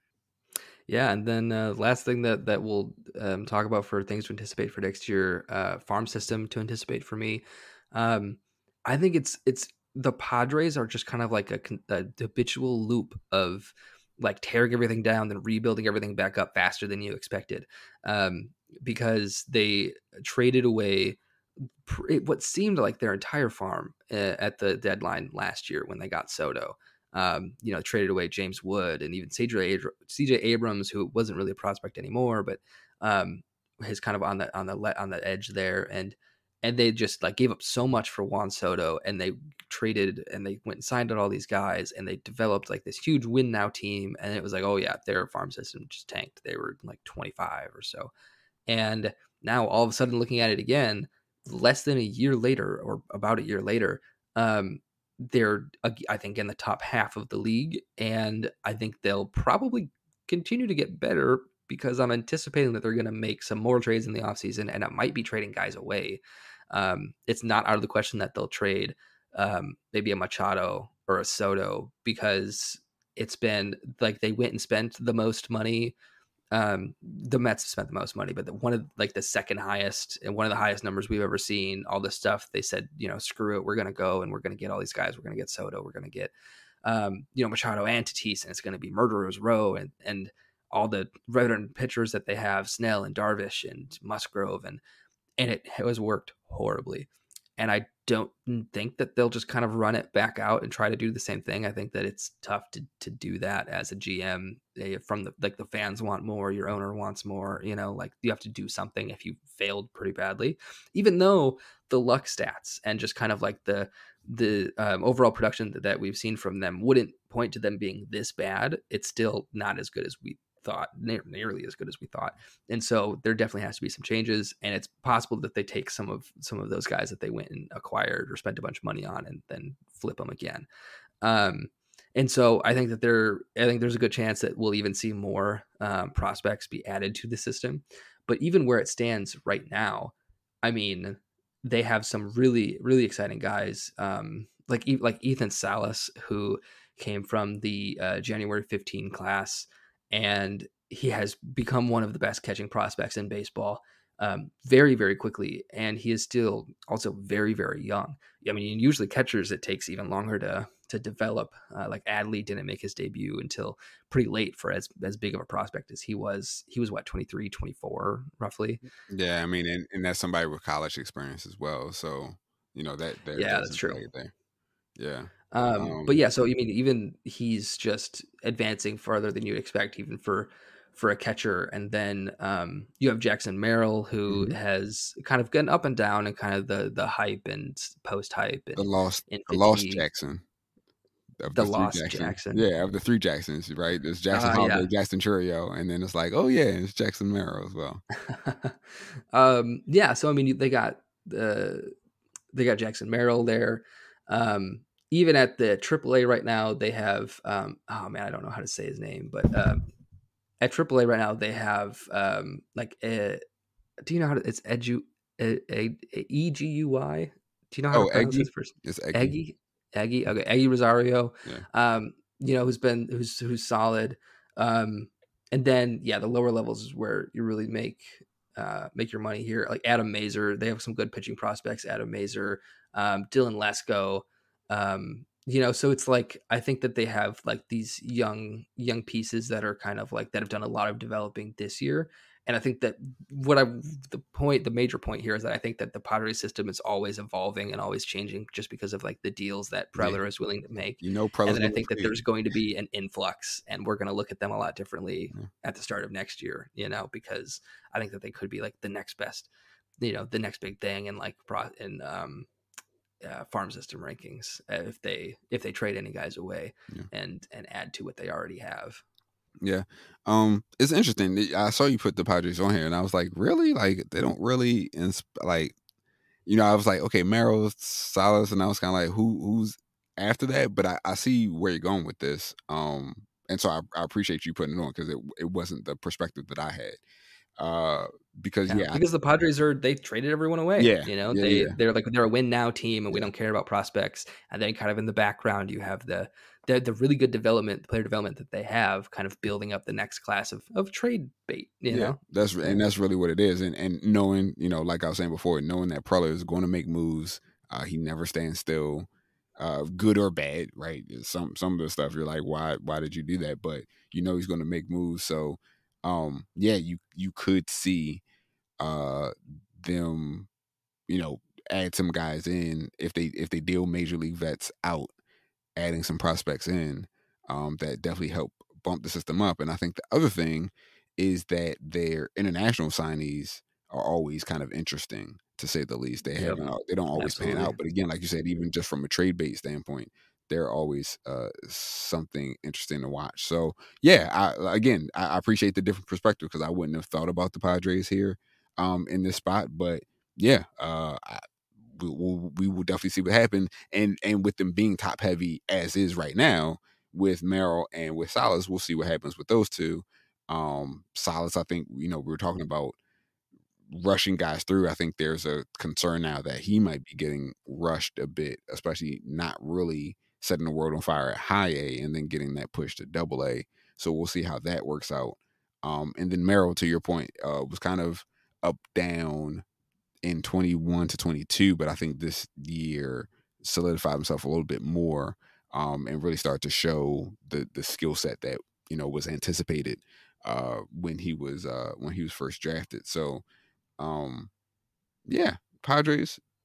Yeah, and then uh, last thing that that we'll um, talk about for things to anticipate for next year, uh, farm system to anticipate for me. Um, I think it's it's the Padres are just kind of like a, con- a habitual loop of like tearing everything down, then rebuilding everything back up faster than you expected, um, because they traded away pr- what seemed like their entire farm uh, at the deadline last year when they got Soto. Um, you know, traded away James Wood and even C J C J Abrams, who wasn't really a prospect anymore, but um, is kind of on the on the le- on the edge there, and and they just like gave up so much for Juan Soto, and they traded and they went and signed out all these guys, and they developed like this huge win now team, and it was like, oh yeah, their farm system just tanked. They were like twenty-five or so, and now all of a sudden looking at it again, less than a year later or about a year later, um, they're, I think, in the top half of the league. And I think they'll probably continue to get better because I'm anticipating that they're going to make some more trades in the offseason, and it might be trading guys away. Um, it's not out of the question that they'll trade um, maybe a Machado or a Soto, because it's been like they went and spent the most money. Um, the Mets have spent the most money, but the, one of like the second highest and one of the highest numbers we've ever seen. All this stuff, they said, you know, screw it, we're going to go and we're going to get all these guys. We're going to get Soto. We're going to get, um, you know, Machado and Tatis, and it's going to be Murderers Row, and and all the veteran pitchers that they have, Snell and Darvish and Musgrove, and and it has worked horribly. and I don't think that they'll just kind of run it back out and try to do the same thing. I think that it's tough to to do that as a G M. From the like the fans want more, your owner wants more. You know, like you have to do something if you failed pretty badly. Even though the luck stats and just kind of like the the um, overall production that, that we've seen from them wouldn't point to them being this bad, it's still not as good as we thought, ne- nearly as good as we thought. And so there definitely has to be some changes, and it's possible that they take some of some of those guys that they went and acquired or spent a bunch of money on and then flip them again. Um, and so I think that there, I think there's a good chance that we'll even see more um, prospects be added to the system. But even where it stands right now, I mean, they have some really, really exciting guys, um, like like Ethan Salas, who came from the uh, January fifteenth class, and he has become one of the best catching prospects in baseball um, very, very quickly. And he is still also very, very young. I mean, usually catchers, it takes even longer to to develop. Uh, like Adley didn't make his debut until pretty late for as, as big of a prospect as he was. He was what, twenty-three, twenty-four roughly? Yeah, I mean, and, and that's somebody with college experience as well. So, you know, that, that yeah, that's true. There. Yeah. Um, Um, but yeah, so I mean, even he's just advancing farther than you'd expect, even for for a catcher. And then um, you have Jackson Merrill, who mm-hmm. has kind of gotten up and down and kind of the the hype and post hype and the lost and the lost Jackson. Of the, the lost Jackson. Jackson. Yeah, of the three Jacksons, right? There's Jackson uh, Holliday, yeah. Jackson Churio, and then it's like, oh yeah, it's Jackson Merrill as well. um, yeah, so I mean, they got the uh, they got Jackson Merrill there. Um, even at the triple A right now, they have um, oh man, I don't know how to say his name, but um, at triple A right now they have um, like a, do you know how to? It's Edu E G U Y. Do you know how oh, to pronounce Eggy? his first? It's Eggy. Eggy. Eggy, okay, Eggy Rosario, yeah. um, you know, who's been who's who's solid, um, and then yeah, the lower levels is where you really make uh, make your money here. Like Adam Mazer, they have some good pitching prospects. Adam Mazer, um, Dylan Lesko, um, you know, so it's like I think that they have like these young young pieces that are kind of like that have done a lot of developing this year. And I think that what I, the point, the major point here is that I think that the Padres system is always evolving and always changing just because of like the deals that Preller yeah. is willing to make. You know, Preller's and then I think that there's going to be an influx, and we're going to look at them a lot differently yeah. at the start of next year, you know, because I think that they could be like the next best, you know, the next big thing in like pro in um, uh, farm system rankings uh, if they if they trade any guys away yeah. and and add to what they already have. Yeah. Um, it's interesting. I saw you put the Padres on here and I was like, really? Like, they don't really, insp- like, you know, I was like, okay, Merrill, Salas, and I was kind of like, who, who's after that? But I, I see where you're going with this. Um, and so I, I appreciate you putting it on because it, it wasn't the perspective that I had. Uh, because, yeah. yeah because I, the Padres are, they traded everyone away. Yeah. You know, yeah, they, yeah. they're like, they're a win now team and we yeah. don't care about prospects. And then kind of in the background, you have the, the, the really good development, the player development that they have kind of building up the next class of, of trade bait, you yeah, know? That's, and that's really what it is. And, and knowing, you know, like I was saying before, knowing that Preller is going to make moves, uh, he never stands still, uh, good or bad, right? Some, some of the stuff you're like, why, why did you do that? But you know, he's going to make moves. So, um, yeah, you, you could see, uh, them, you know, add some guys in if they, if they deal major league vets out, adding some prospects in, um, that definitely help bump the system up. And I think the other thing is that their international signees are always kind of interesting, to say the least. They Yep. haven't, they don't always Absolutely. pan out. But again, like you said, even just from a trade bait standpoint, they're always uh, something interesting to watch. So yeah, I, again, I appreciate the different perspective because I wouldn't have thought about the Padres here um, in this spot. But yeah, uh, I, We will, we will definitely see what happens. And and with them being top heavy as is right now with Merrill and with Salas, we'll see what happens with those two. Um, Salas, I think, you know, we were talking about rushing guys through. I think there's a concern now that he might be getting rushed a bit, especially not really setting the world on fire at high A and then getting that push to double A. So we'll see how that works out. Um, and then Merrill, to your point, uh, was kind of up, down in twenty-one to twenty-two, but I think this year solidified himself a little bit more um, and really started to show the the skill set that, you know, was anticipated uh, when he was uh, when he was first drafted. So, um, yeah, Padres,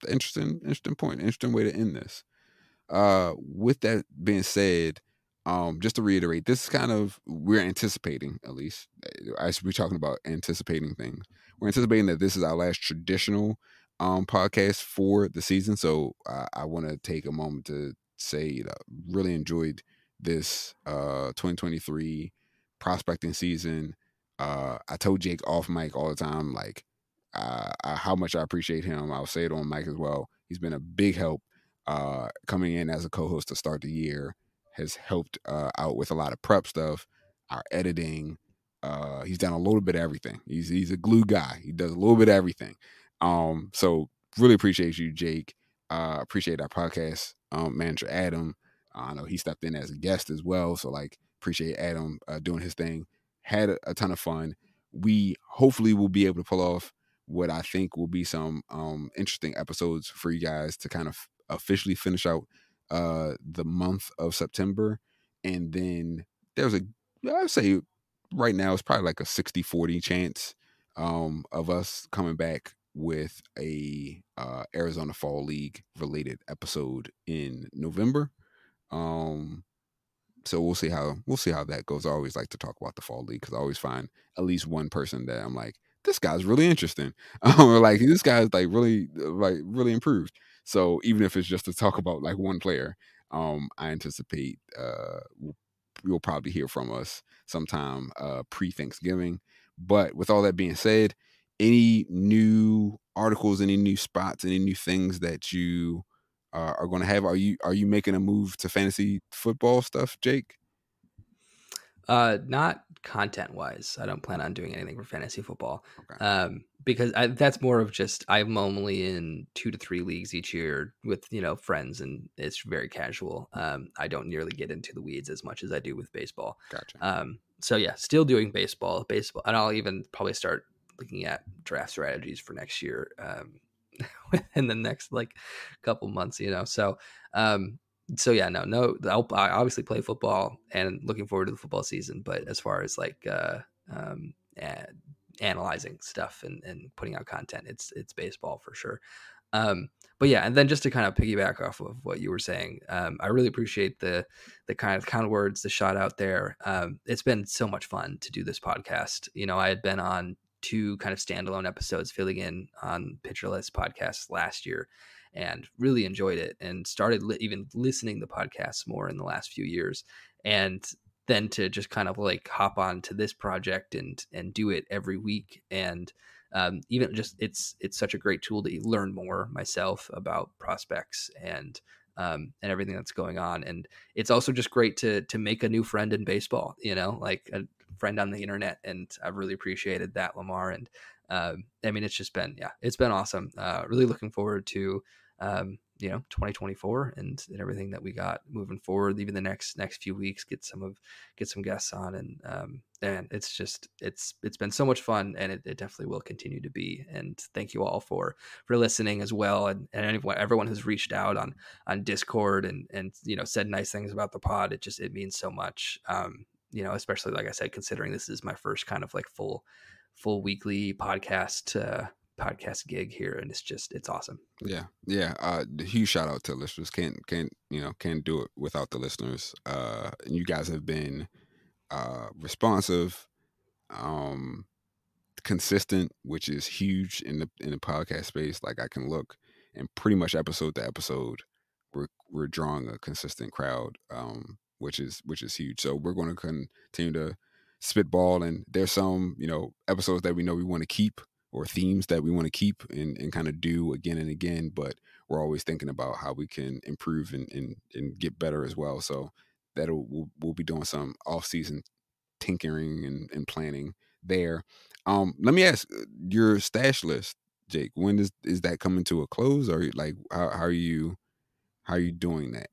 interesting, interesting point, interesting way to end this. Uh, with that being said, um, just to reiterate, this is kind of, we're anticipating, at least, as we're talking about anticipating things, we're anticipating that this is our last traditional um, podcast for the season. So uh, I want to take a moment to say that I really enjoyed this uh, twenty twenty-three prospecting season. Uh, I told Jake off mic all the time, like, uh, I, how much I appreciate him. I'll say it on mic as well. He's been a big help uh, coming in as a co-host to start the year. Has helped uh, out with a lot of prep stuff, our editing. Uh, he's done a little bit of everything. He's he's a glue guy. He does a little bit of everything. Um, so really appreciate you, Jake. Uh, appreciate our podcast um, manager, Adam. Uh, I know he stepped in as a guest as well. So like, appreciate Adam uh, doing his thing. Had a, a ton of fun. We hopefully will be able to pull off what I think will be some um, interesting episodes for you guys to kind of officially finish out uh the month of September. And then there's a, I'd say right now it's probably like a sixty forty chance um of us coming back with a uh Arizona Fall League related episode in November. Um so we'll see how we'll see how that goes. I always like to talk about the Fall League because I always find at least one person that I'm like, this guy's really interesting. Um, or like, this guy's like really like really improved. So even if it's just to talk about like one player, um, I anticipate uh, you'll probably hear from us sometime uh, pre-Thanksgiving. But with all that being said, any new articles, any new spots, any new things that you uh, are going to have? Are you are you making a move to fantasy football stuff, Jake? Uh, not content wise. I don't plan on doing anything for fantasy football. Okay. Um, because I, that's more of just, I'm only in two to three leagues each year with, you know, friends, and it's very casual. Um, I don't nearly get into the weeds as much as I do with baseball. Gotcha. Um, so yeah, still doing baseball, baseball. And I'll even probably start looking at draft strategies for next year, um, within the next like couple months, you know? So, um, So yeah, no, no. I'll, I obviously play football and looking forward to the football season. But as far as like uh, um, uh, analyzing stuff and, and putting out content, it's it's baseball for sure. Um, but yeah, and then just to kind of piggyback off of what you were saying, um, I really appreciate the the kind of kind words, the shot out there. Um, it's been so much fun to do this podcast. You know, I had been on two kind of standalone episodes filling in on Pitcher List podcasts last year, and really enjoyed it, and started li- even listening to podcasts more in the last few years. And then to just kind of like hop on to this project and, and do it every week. And um, even just, it's, it's such a great tool to learn more myself about prospects and, um, and everything that's going on. And it's also just great to, to make a new friend in baseball, you know, like a friend on the internet. And I've really appreciated that, Lamar. And um, I mean, it's just been, yeah, it's been awesome. Uh, really looking forward to, um, you know, twenty twenty-four and, and everything that we got moving forward, even the next, next few weeks, get some of, get some guests on. And, um, and it's just, it's, it's been so much fun, and it, it definitely will continue to be. And thank you all for, for listening as well. And, and anyone, everyone who's reached out on, on Discord and, and, you know, said nice things about the pod. It just, it means so much. Um, you know, especially like I said, considering this is my first kind of like full, full weekly podcast, uh, podcast gig here, and it's just, it's awesome. Yeah, yeah. Uh, huge shout out to listeners. Can't can't you know can't do it without the listeners. Uh, and you guys have been uh responsive, um, consistent, which is huge in the in the podcast space. Like, I can look, and pretty much episode to episode, we're we're drawing a consistent crowd, um, which is which is huge. So we're going to continue to spitball, and there's some you know episodes that we know we want to keep, or themes that we want to keep and, and kind of do again and again, but we're always thinking about how we can improve and, and, and get better as well. So that'll, we'll, we'll be doing some off-season tinkering and, and planning there. Um, let me ask, your stash list, Jake, when is, is that coming to a close, or like, how, how are you, how are you doing that?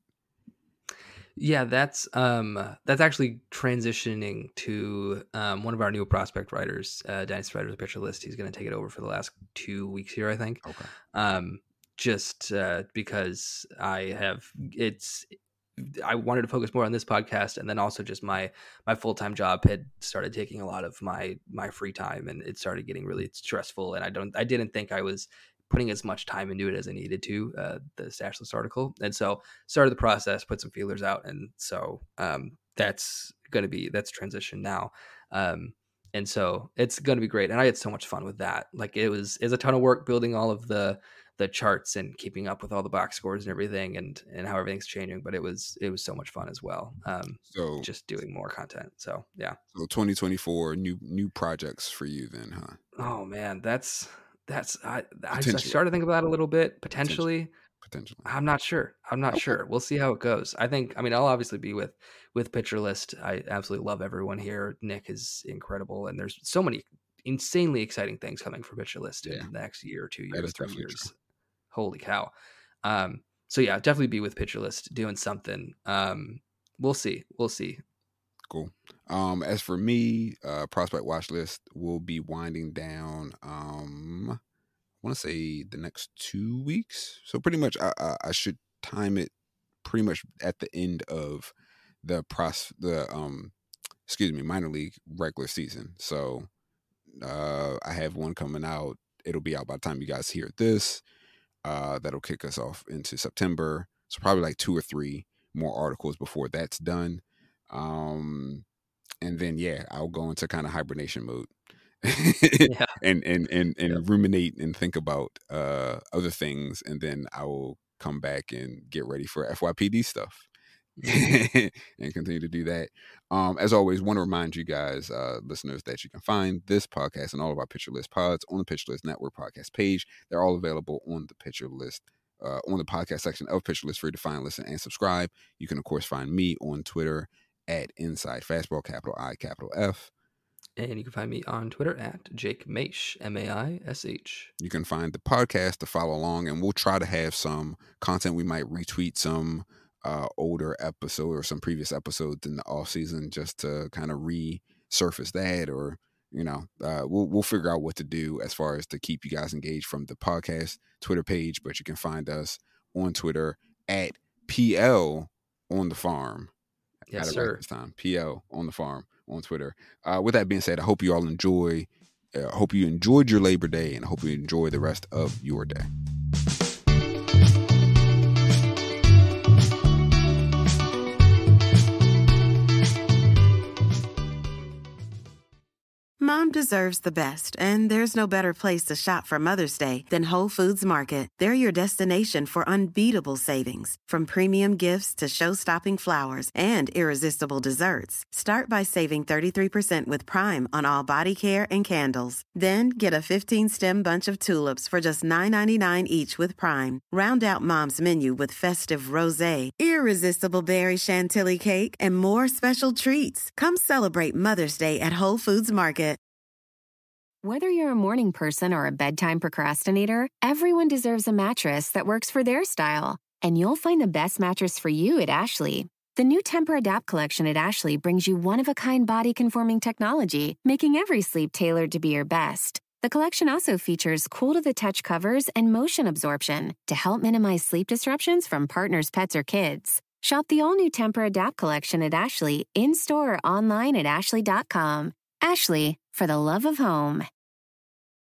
Yeah, that's um that's actually transitioning to um one of our new prospect writers, uh Dynasty Writers Pitcher List. He's going to take it over for the last two weeks here, I think. Okay. Um, just uh, because I have it's. I wanted to focus more on this podcast, and then also just my my full-time job had started taking a lot of my my free time, and it started getting really stressful, and I don't I didn't think I was putting as much time into it as I needed to, uh, the Stash List article. And so started the process, put some feelers out. And so um, that's going to be, that's transition now. Um, and so it's going to be great. And I had so much fun with that. Like it was, it was a ton of work building all of the, the charts and keeping up with all the box scores and everything and, and how everything's changing. But it was, it was so much fun as well. Um, so just doing more content. So yeah. So twenty twenty-four, new, new projects for you then, huh? Oh man, that's, That's I, I started to think about that a little bit potentially. Potentially, I'm not sure. I'm not okay. sure. We'll see how it goes. I think. I mean, I'll obviously be with with Pitcher List. I absolutely love everyone here. Nick is incredible, and there's so many insanely exciting things coming for Pitcher List in yeah. the next year, two that years, three years. True. Holy cow! Um, so yeah, definitely be with Pitcher List doing something. Um, we'll see. We'll see. Cool. Um, as for me, uh, Prospect Watch List will be winding down. Um. I want to say the next two weeks. So pretty much I, I, I should time it pretty much at the end of the pros the um excuse me minor league regular season. So uh I have one coming out. It'll be out by the time you guys hear this. Uh that'll kick us off into September. So probably like two or three more articles before that's done. Um and then yeah, I'll go into kind of hibernation mode. yeah. and and and, and yep. ruminate and think about uh other things, and then I will come back and get ready for F Y P D stuff and continue to do that. Um as always, want to remind you guys, uh listeners, that you can find this podcast and all of our Pitcher List pods on the Pitcher List Network podcast page. They're all available on the Pitcher List uh on the podcast section of Pitcher List for you to find, listen, and subscribe. You can of course find me on Twitter at Inside Fastball, capital I, capital F. And you can find me on Twitter at Jake Maish, M A I S H. You can find the podcast to follow along, and we'll try to have some content. We might retweet some uh, older episode or some previous episodes in the off season just to kind of resurface that, or, you know, uh, we'll, we'll figure out what to do as far as to keep you guys engaged from the podcast Twitter page. But you can find us on Twitter at P L on the farm. Yes, sir. This time. P L on the farm on Twitter. Uh, with that being said, I hope you all enjoy. I uh, hope you enjoyed your Labor Day, and I hope you enjoy the rest of your day. Mom deserves the best, and there's no better place to shop for Mother's Day than Whole Foods Market. They're your destination for unbeatable savings, from premium gifts to show-stopping flowers and irresistible desserts. Start by saving thirty-three percent with Prime on all body care and candles. Then get a fifteen-stem bunch of tulips for just nine ninety-nine each with Prime. Round out Mom's menu with festive rosé, irresistible berry chantilly cake, and more special treats. Come celebrate Mother's Day at Whole Foods Market. Whether you're a morning person or a bedtime procrastinator, everyone deserves a mattress that works for their style. And you'll find the best mattress for you at Ashley. The new Tempur-Adapt collection at Ashley brings you one-of-a-kind body-conforming technology, making every sleep tailored to be your best. The collection also features cool-to-the-touch covers and motion absorption to help minimize sleep disruptions from partners, pets, or kids. Shop the all-new Tempur-Adapt collection at Ashley, in-store or online at ashley dot com. Ashley, for the love of home.